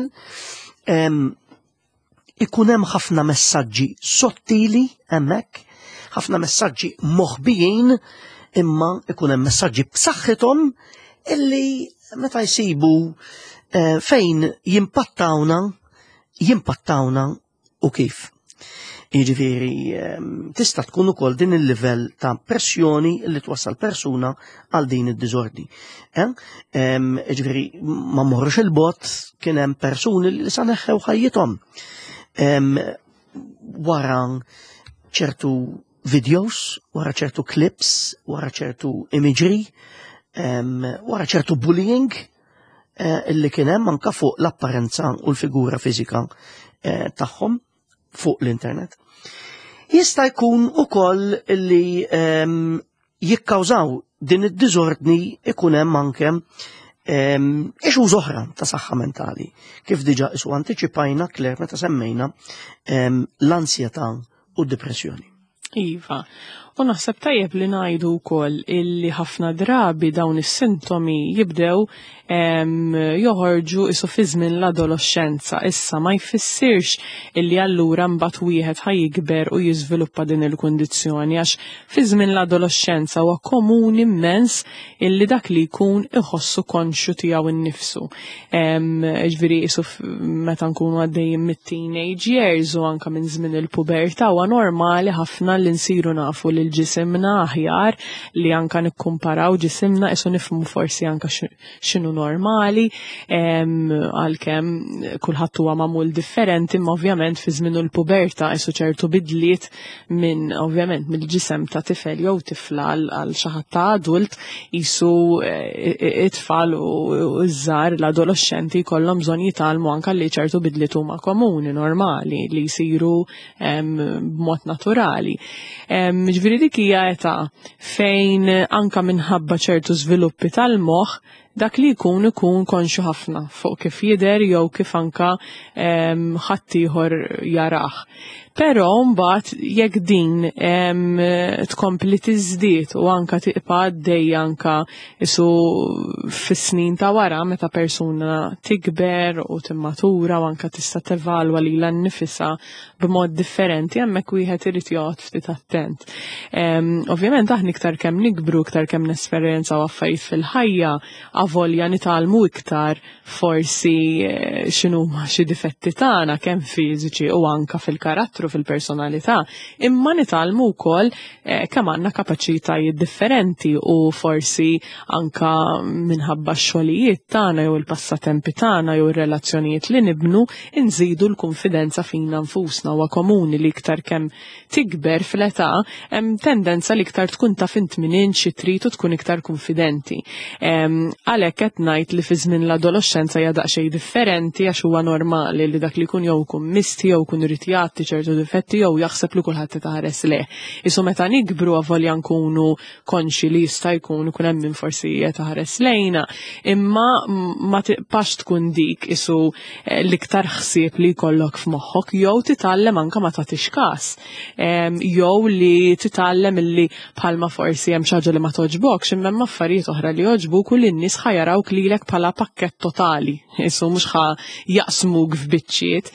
Ikun hemm ħafna messaġġi sottili hemmhekk, ħafna messaġġi moħbijin, imma ikun hemm messaġġi b'saħħithom illi meta jsibu eh, fejn jimpattawna, jimpattawna u kif. Jiġifieri tista' tkun ukoll din il-livell ta' pressjoni li twassal persuna għal din id-diżordni. Jiġifieri ma mmorrux il-bot kien hemm persuni li sa neħħew ħajjithom wara ċertu videos, wara ċertu clips, wara ċertu imagery, wara ċertu bullying illi kien hemm anke fuq l-apparenza u l-figura fiżika tagħhom fuq l-internet. Jista' jkun ukoll li jikkawżaw din id-diżordni ikun hemm anke ixuż oħra ta' saħħa mentali. Kif diġà isu antiċipajna Claire meta semmejna l-ansjetà u d-depressjoni. Iva, u naħseb tajjeb li ngħidu wkoll illi ħafna drabi dawn is-sintomi jibdew joħorġu isu fi żmien l-adolescenza. Issa ma jfissirx illi allura mbagħad wieħed ħajjikber u jiżviluppa din il-kundizzjoni għax fi żmien l-adolescenza huwa komuni immens illi dak li jkun iħossu konxu tiegħu innifsu. Ġifieri isu meta nkunu għaddejjin mit-teenage years u anke minn żmien il-pubertà huwa normali ħafna li nsiru nafu lil ġisimna aħjar li anke nikkumparaw ġisimna isu nifhmu forsi anke x'inhu normali, għalkemm kulħadd huwa magħmul differenti, imma ovvjament fi żmien l-pubertà isu ċertu bidliet minn ovvjament mill-ġisem ta' tifel jew tifla għal xi ħadd ta' adult isu it-tfal u ż-żgħar l-adolescenti jkollhom bżonn jitgħallmu anke li ċertu bidliet huma komuni, normali li jsiru b'mod naturali. Ġifieri dik hija età fejn anke minħabba ċertu żviluppi tal-moħħ dak li jkun ikun konxu ħafna fuq kif jidher jew kif anke ħadd ieħor jarah. Però mbagħad jekk din tkompli tiżdied u anke tibqa' għaddejja anke isu fis-snin ta' wara meta persuna tikber u timmatura u anke tista' tevalwa lilha nnifisha b'mod differenti hemmhekk wieħed irid joqgħod ftit attent. Ovvjament aħna iktar kemm nikbru, iktar kemm nesperjenzaw affarijiet fil-ħajja, avolja nitgħallmu iktar forsi x'inhuma xi difetti tagħna kemm fiżiċi u anke fil-karattru fil-personalità, imma nitgħallmu wkoll kemm għandna kapaċitajiet differenti u forsi anke minħabba x-xogħlijiet tagħna jew il-passatempi tagħna jew ir-relazzjonijiet li nibnu inżidu l-konfidenza fina nfusna. Huwa komuni li iktar kemm tikber fl-età hemm tendenza li iktar tkun taf int min xi trid u tkun iktar konfidenti. għalhekk qed ngħid li fi żmien l-adolescenza hija daqsxejn differenti għax huwa normali li dak li jkun jew ikun misti jew ikun irid jagħti ċertu difetti jew jaħseb li kulħadd itaħares leh. Isu meta nikbru avolja nkunu konxi li jista' jkun ikun hemm min forsi jetaħares lejna, imma ma tibqax tkun dik isu l-iktar ħsieb li jkollok f'moħħok jew titgħallem anke ma tagħtix każ. Jew li titgħallem illi bħalma forsi hemm xi ħaġa li ma toġbokx imma hemm affarijiet oħra li joġbuk u lin-nies ħajarawk lilek bħala pakkett totali, isu mhux ħa jaqsmuk f'biċċiet.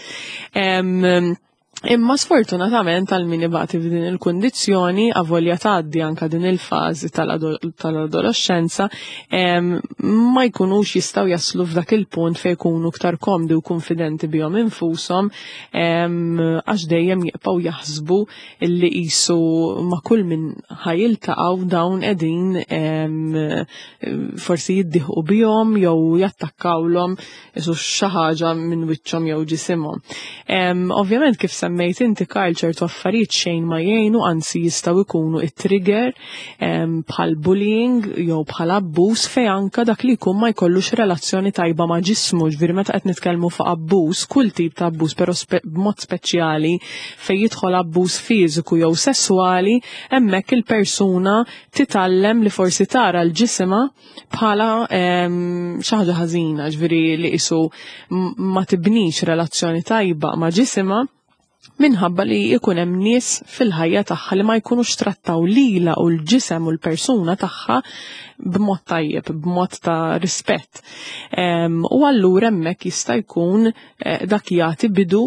Imma sfortunatament għal min ibati f'din il-kundizzjoni avolja tgħaddi anke din il-fażi tal-adolescenza ma jkunux jistgħu jaslu f'dak il-punt fejn jkunu iktar komdi u konfidenti bihom infushom għax dejjem jibqgħu jaħsbu illi qisu ma' kull min ħajiltaqgħu dawn qegħdin forsi jiddieħqu bihom jew jattakkawlhom isu xi ħaġa minn wiċċhom jew ġisimhom. Ovvjament kif semmejt inti Karl ċertu affarijiet xejn ma jgħinu anzi jistgħu jkunu it-trigger bħal bullying jew bħal abbuż fejn anke dak li jkun ma jkollux relazzjoni tajba ma' ġismu, ġifieri meta qed nitkellmu fuq abbuż, kull tip ta' abbuż però b'mod speċjali fejn jidħol abbuż fiżiku jew sesswali, hemmhekk il-persuna titgħallem li forsi tara l-ġisimha bħala xi ħaġa ħażina, ġifieri li qisu ma tibnix relazzjoni tajba ma' ġisimha minħabba li jkun hemm nies fil-ħajja tagħha li ma jkunux trattaw lilha u l-ġisem u l-persuna tagħha b'mod tajjeb, b'mod ta' rispett. U allura hemmhekk jista' jkun dak jagħti bidu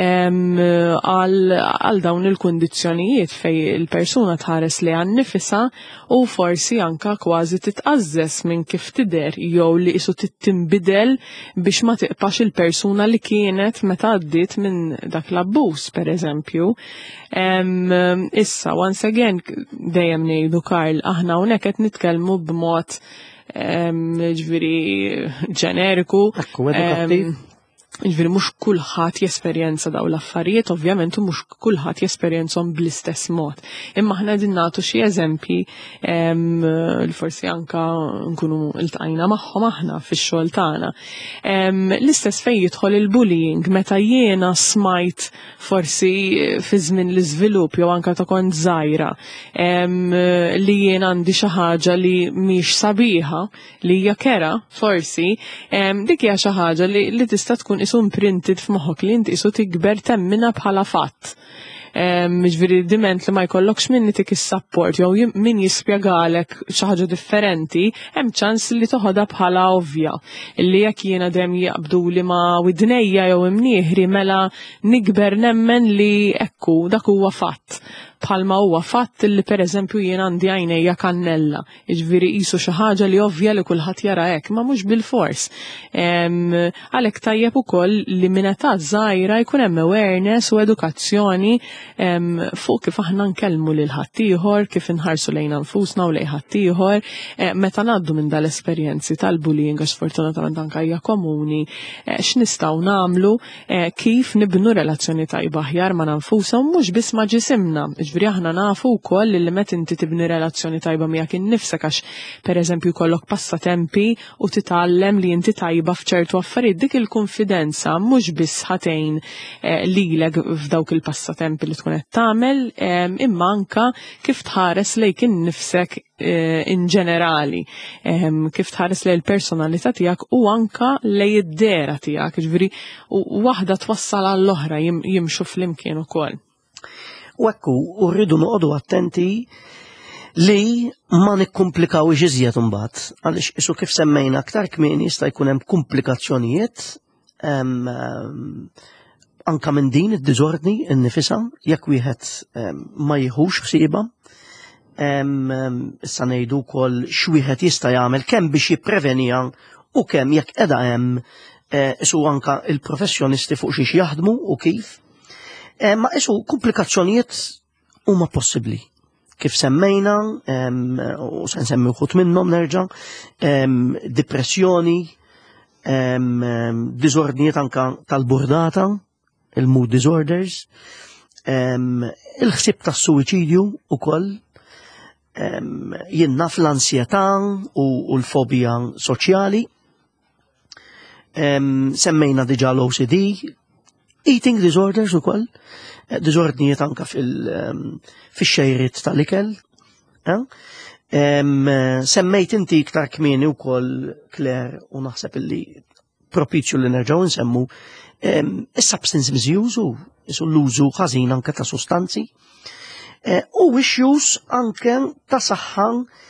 għal dawn il-kundizzjonijiet fej il-persuna tħares li għan nifisa u forsi anka kważi titqażżes minn kif tidher jew li qisu tinbidel biex ma tiqpax il-persuna li kienet meta għaddiet minn dak l-abbuż pereżempju. Issa once again dejjem ngħidu Karl aħna hawnhekk qed nitkellmu b'mod ġifieri ġeneriku. Ġifieri mhux kulħadd jesperjenza dawn l-affarijiet, ovvjament u mhux kulħadd jesperjenzhom bl-istess mod. Imma aħna qegħdin nagħtu xi eżempji li forsi anke nkunu iltqajna magħhom aħna fix-xogħol tagħna. L-istess fejn jidħol il-bullying meta jiena smajt forsi fi żmien l-iżvilupp jew anke ta' kont żgħira li jien għandi xi ħaġa li mhix sabiħa li hija kera forsi dik hija xi ħaġa li tista' tkun isu imprinted f'moħħok li inti isu tikber temmina bħala fatt. Ġifieri diment li ma jkollokx minni tik is-support jew min jispjegalek xi ħaġa differenti, hemm ċans li toħodha bħala ovvja. Illi jekk jiena dejjem jaqbduli ma' widnejja jew imnieħri mela nikber nemmen li ekku dak huwa fatt. Bħalma huwa fatt li pereżempju jien għandi għajnejja kannella, jiġifieri qisu xi ħaġa li ovvja li kulħadd jara hekk, ma mhux bil-fors. Għalhekk tajjeb ukoll li minn età żgħira jkun hemm awareness u edukazzjoni fuq kif aħna nkellmu lil ħaddieħor, kif inħarsu lejn nfusna u lejn ħaddieħor, meta ngħaddu minn dal-esperjenzi tal-bullying għax fortunatament anke hija komuni, x'nistgħu nagħmlu kif nibnu relazzjoni tajba aħjar ma' nfusna u mhux biss ma' ġisimna. Ġifieri aħna nafu wkoll li meta inti tibni relazzjoni tajba miegħek innifsek għax pereżempju jkollok passatempi u titgħallem li inti tajba f'ċertu affarijiet dik il-konfidenza mhux biss ħatejn lilek f'dawk il-passatempi li tkun qed tagħmel imma anke kif tħares lejk innifsek in ġenerali, kif tħares lejn il-personalità tiegħek u anke lejn id-dera tiegħek, ġifieri waħda twassal għall-oħra jimxu flimkien ukoll. U ekku, u rridu noqogħdu attenti li ma nikkomplikaw iżjed imbagħad, għaliex isu kif semmejna aktar kmieni jista' jkun hemm komplikazzjonijiet anke minn din id-diżordni innifisha jekk wieħed ma jieħux ħsiebha. Issa ngħidu wkoll x'wieħed jista' jagħmel kemm biex jipprevenija u kemm jekk qiegħda hemm isu anke il-professjonisti fuq xiex jaħdmu u kif. Ma isu komplikazzjonijiet huma possibbli. Kif semmejna, u se nsemmi wħud minnhom nerġa', depressjoni, diżordnijiet anke tal-burdata, il-mood disorders, il-ħsieb tas-suwiċidju ukoll, jien naf l-ansjetà u l-fobija soċjali. Semmejna diġà l-O C D, eating disorders ukoll, disordnijiet anke fix-xejriet tal-ikel. Semmejt inti iktar kmieni wkoll Claire u naħseb illi propizju li nerġgħu nsemmu is-substance misuse isu l-użu ħażin anke ta' sustanzi. U issues anke ta' saħħa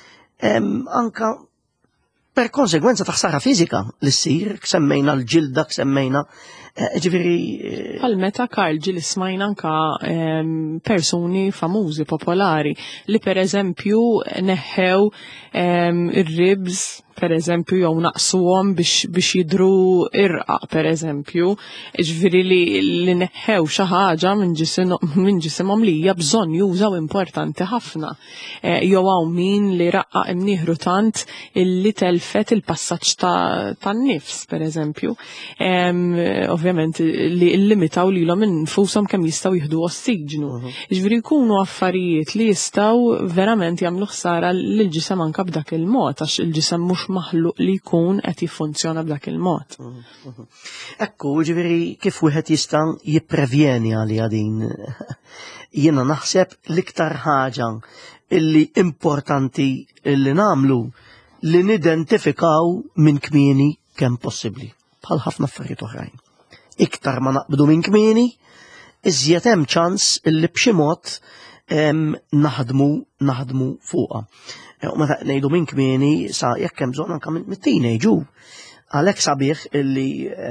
anke per konsegwenza ta' ħsara fiżika li ssir, semmejna l-ġilda, semmejna ġifieri. Bħal meta Karl ġili smajna anka persuni famużi popolari li pereżempju neħħew ir-ribs pereżempju jew naqsuhom biex biex jidhru irqaq pereżempju, ġifieri li li neħħew xi ħaġa minn ġisimhom li hija bżonn jużaw importanti ħafna. Jew hawn min li raqqaq imnieħru tant illi telfet il-passaġġ tan-nifs pereżempju. Ovvjament li llimitaw lilhom infushom kemm jistgħu jieħdu ossiġnu. Ġifieri jkunu affarijiet li jistgħu verament jagħmlu ħsara lill-ġisem anke b'dak il-mod għax il-ġisem mhux maħluq li jkun qed jiffunzjona b'dak il-mod. Ekku, ġifieri kif wieħed jista' jipprevjeni għaliha din. Jiena naħseb l-iktar ħaġa illi importanti illi nagħmlu li nidentifikaw minn kmieni kemm possibbli, bħal ħafna affarijiet oħrajn. Iktar ma naqbdu minn kmieni, iżjed hemm ċans illi b'xi mod naħdmu naħdmu fuqha. U meta ngħidu minn kmieni sa jekk hemm bżonn anke mit-teenage għalhekk sabiħ illi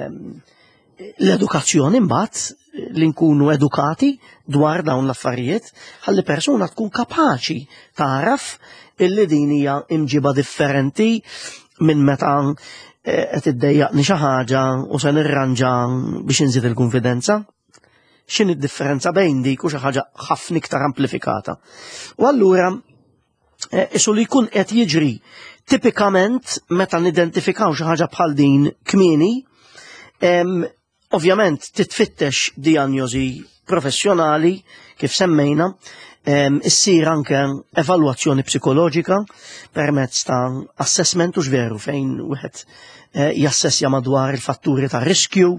l-edukazzjoni mbagħad li nkunu edukati dwar dawn l-affarijiet ħalli persuna tkun kapaċi taraf illi din hija imġiba differenti minn meta qed iddejjaqni xi ħaġa u se nirranġa biex inżid il-konfidenza. X'inhi d-differenza bejn dik u xi ħaġa ħafna iktar amplifikata. U allura isu li jkun qed jiġri tipikament meta nidentifikaw xi ħaġa bħal din kmieni, ovvjament titfittex dijanjosi professjonali kif semmejna, issir anke evalwazzjoni psikoloġika permezz ta' assessment u x'veru fejn wieħed jassessja madwar il-fatturi ta' riskju,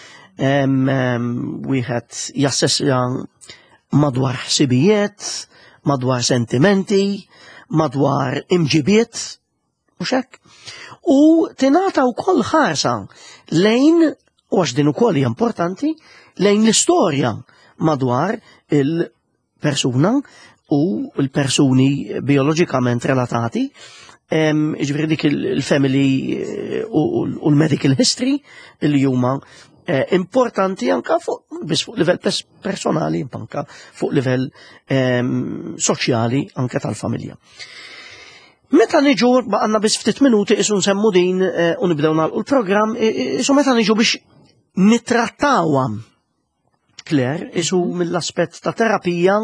wieħed jassessja madwar ħsibijiet, madwar sentimenti, madwar imġibiet, mhux hekk. U tingħata wkoll ħarsa lejn, u għax din ukoll hija importanti, lejn l-istorja madwar il-persuna u l-persuni bioloġikament relatati, ġifieri dik il-family u l-medical history li huma importanti anka fuq biss fuq livell personali, anka fuq livell soċjali anke tal-familja. Meta niġu għandna biss ftit minuti isu nsemmu din u nibdew nagħlqu l-programm, isu meta niġu biex nittrattawha Claire, isu mill-aspett ta' terapija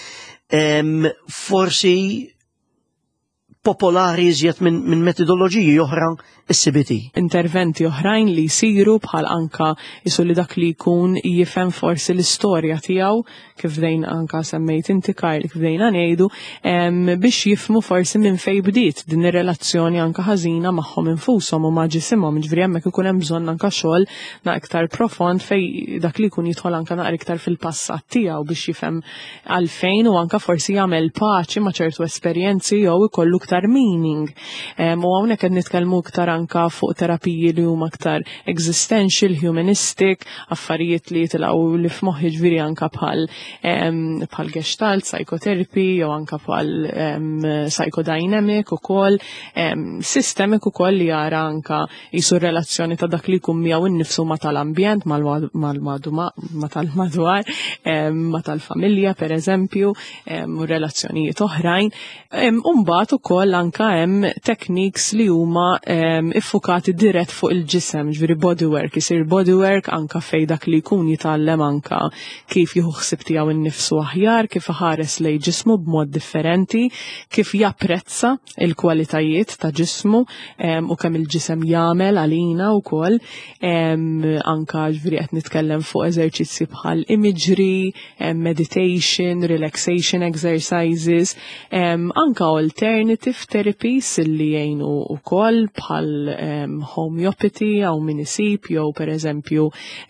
forsi popolari iżjed minn min metodoloġiji oħra is-C B T. Interventi oħrajn li jsiru bħal anka isu li dak li jkun jifhem forsi l-istorja tiegħu kif dejn anka semmejt inti Karl kif dejna ngħidu biex jifhmu forsi minn fejn bdiet din ir-relazzjoni anka ħażina magħhom infushom u ma' ġisimhom, ġifieri hemmhekk ikun hemm bżonn anka xogħol na iktar profond fejn dak li jkun jidħol anka naqra iktar fil-passat tiegħu biex jifhem għalfejn u anka forsi jagħmel paċi ma' ċertu esperjenzi jew ikollu iktar meaning. U hawnhekk qed nitkellmu iktar anka fuq terapiji li huma aktar existential, humanistic, affarijiet li jitilgħu li f'moħħi ġifieri anka bħal bħal gestalt, psychotherapy jew anka bħal psychodynamic ukoll, systemic ukoll li jara anka jisu relazzjoni ta' dak li jkun miegħu innifsu ma' tal-ambjent, ma' tal-madwar, ma' tal-familja pereżempju, u relazzjonijiet oħrajn. U mbagħad ukoll ukoll anka hemm techniques li huma um, iffukati dirett fuq il-ġisem, ġifieri bodywork, isir bodywork anka fej dak li jkun jitgħallem anka kif jieħu ħsieb tiegħu innifsu aħjar, kif iħares lejn ġismu b'mod differenti, kif japprezza il-kwalitajiet ta' ġismu um, u kemm il-ġisem jagħmel għalina wkoll, um, anka ġifieri qed nitkellem fuq eżerċizzi bħal imagery, um, meditation, relaxation exercises, um, anka alternative therapies li jgħinu wkoll bħal um, homeopathy aw minisip jew pereżempju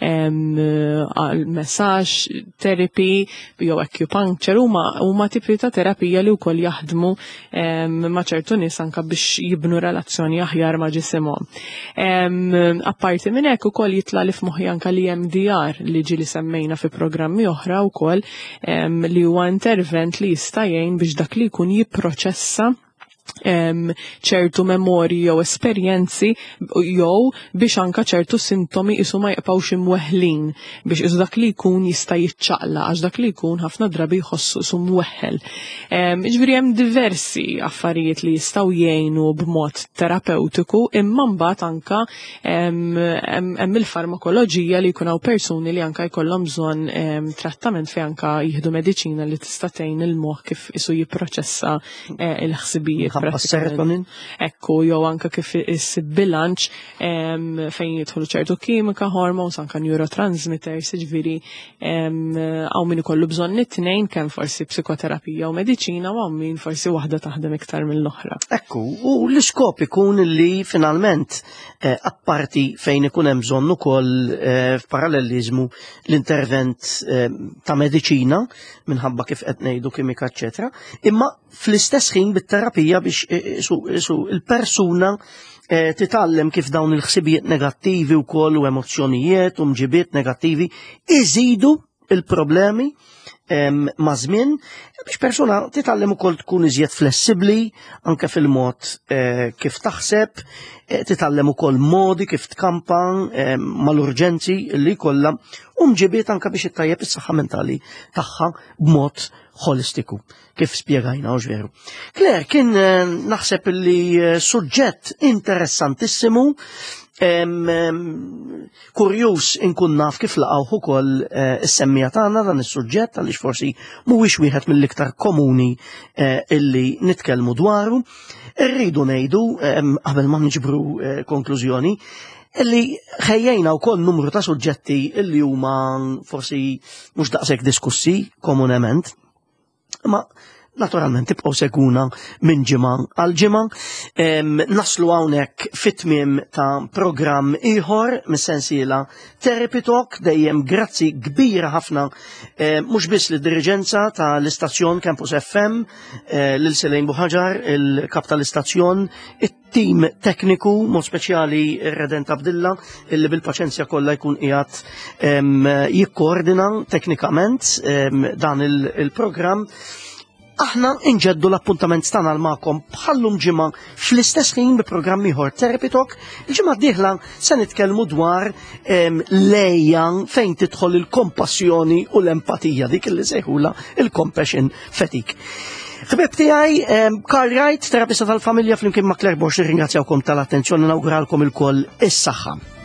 messaġġ therapy jew acupuncture huma huma tipi ta' terapija li wkoll jaħdmu um, ma' ċertu nies anke biex jibnu relazzjoni aħjar ma' ġisimhom. Um, apparti minn hekk ukoll jitla' li f'moħħi anke li M D R li ġieli semmejna fi programmi oħra wkoll um, li huwa intervent li jista' jgħin biex dak li jkun jipproċessa ċertu memorji jew esperjenzi jew biex anka ċertu sintomi isu ma jibqgħux imweħħlin biex isu dak li jkun jista' jiċċaqla għax dak li jkun ħafna drabi jħossu isu mweħħel. Jiġifieri hemm diversi affarijiet li jistgħu jgħinu b'mod terapeutiku imma mbagħad anka hemm il-farmakoloġija li jkun hawn persuni li anka jkollhom bżonn trattament fejn anka jieħdu mediċina li tista' tgħin il-moħħ kif isu jipproċessa il-ħsibijiet. Ekku, jew anka kif issib bilanċ fejn jidħlu ċertu kimika, hormones, anka neurotransmitters, ġifieri hawn min ikollu bżonn it-tnejn kemm forsi psikoterapija u mediċina u hawn min forsi waħda taħdem iktar mill-oħra. Ekku, u l-iskop ikun li finalment apparti fejn ikun hemm bżonn ukoll f'paralleliżmu l-intervent ta' mediċina minħabba kif qed ngħidu kimika eċetera, imma fl-istess ħin bit-terapija biex isu il-persuna titgħallem kif dawn il-ħsibijiet negattivi wkoll u emozzjonijiet u mġibiet negattivi iżidu il-problemi ma' żmien biex persuna titgħallem ukoll tkun iżjed flessibbli anke fil-mod kif taħseb, titgħallem ukoll modi kif tkampa mal-urġenzi li jkollha u mġibiet anke biex ittajjeb is-saħħa mentali tagħha b'mod holistiku, kif spjegajna u veru. Claire, kien naħseb li suġġett interessantissimu, kurjus inkun naf kif laqgħu ukoll is-semmija tagħna dan is-suġġett għaliex forsi mhuwiex wieħed mill-iktar komuni illi nitkellmu dwaru. Irridu ngħidu qabel ma niġbru konklużjoni illi ħejjejna wkoll numru ta' suġġetti illi huma forsi mhux daqshekk diskussi komunement. Ma naturalment tibqgħu seguna minn ġimgħa għal ġimgħa. Naslu hawnhekk fit-tmiem ta' programm ieħor mis-sensiela Therapy Talk, dejjem grazzi kbira ħafna mhux biss lid-diriġenza tal-istazzjon Campus F M, lil Selejn Buħaġar, il-kap tal-istazzjon, it-tim tekniku, mod speċjali ir-Redent Abdilla, illi bil-paċenzja kollha jkun qiegħed jikkoordina teknikament dan il-programm. Aħna inġeddu l-appuntament stana l-ma'kom bħallum ġimgħa fl-istess ħin bi programm ieħor Therapy Talk. Il-ġimgħa d-dieħla se nitkellmu dwar lejja fejn tidħol il-kompassjoni u l-empatija dik li sejħula il-compassion fatigue. Ħbib tiegħi Carl Wright, terapista tal-familja flimkien ma' Claire Borsch, ringrazzjawkom tal-attenzjoni, nawguralkom il-koll is-saħħa.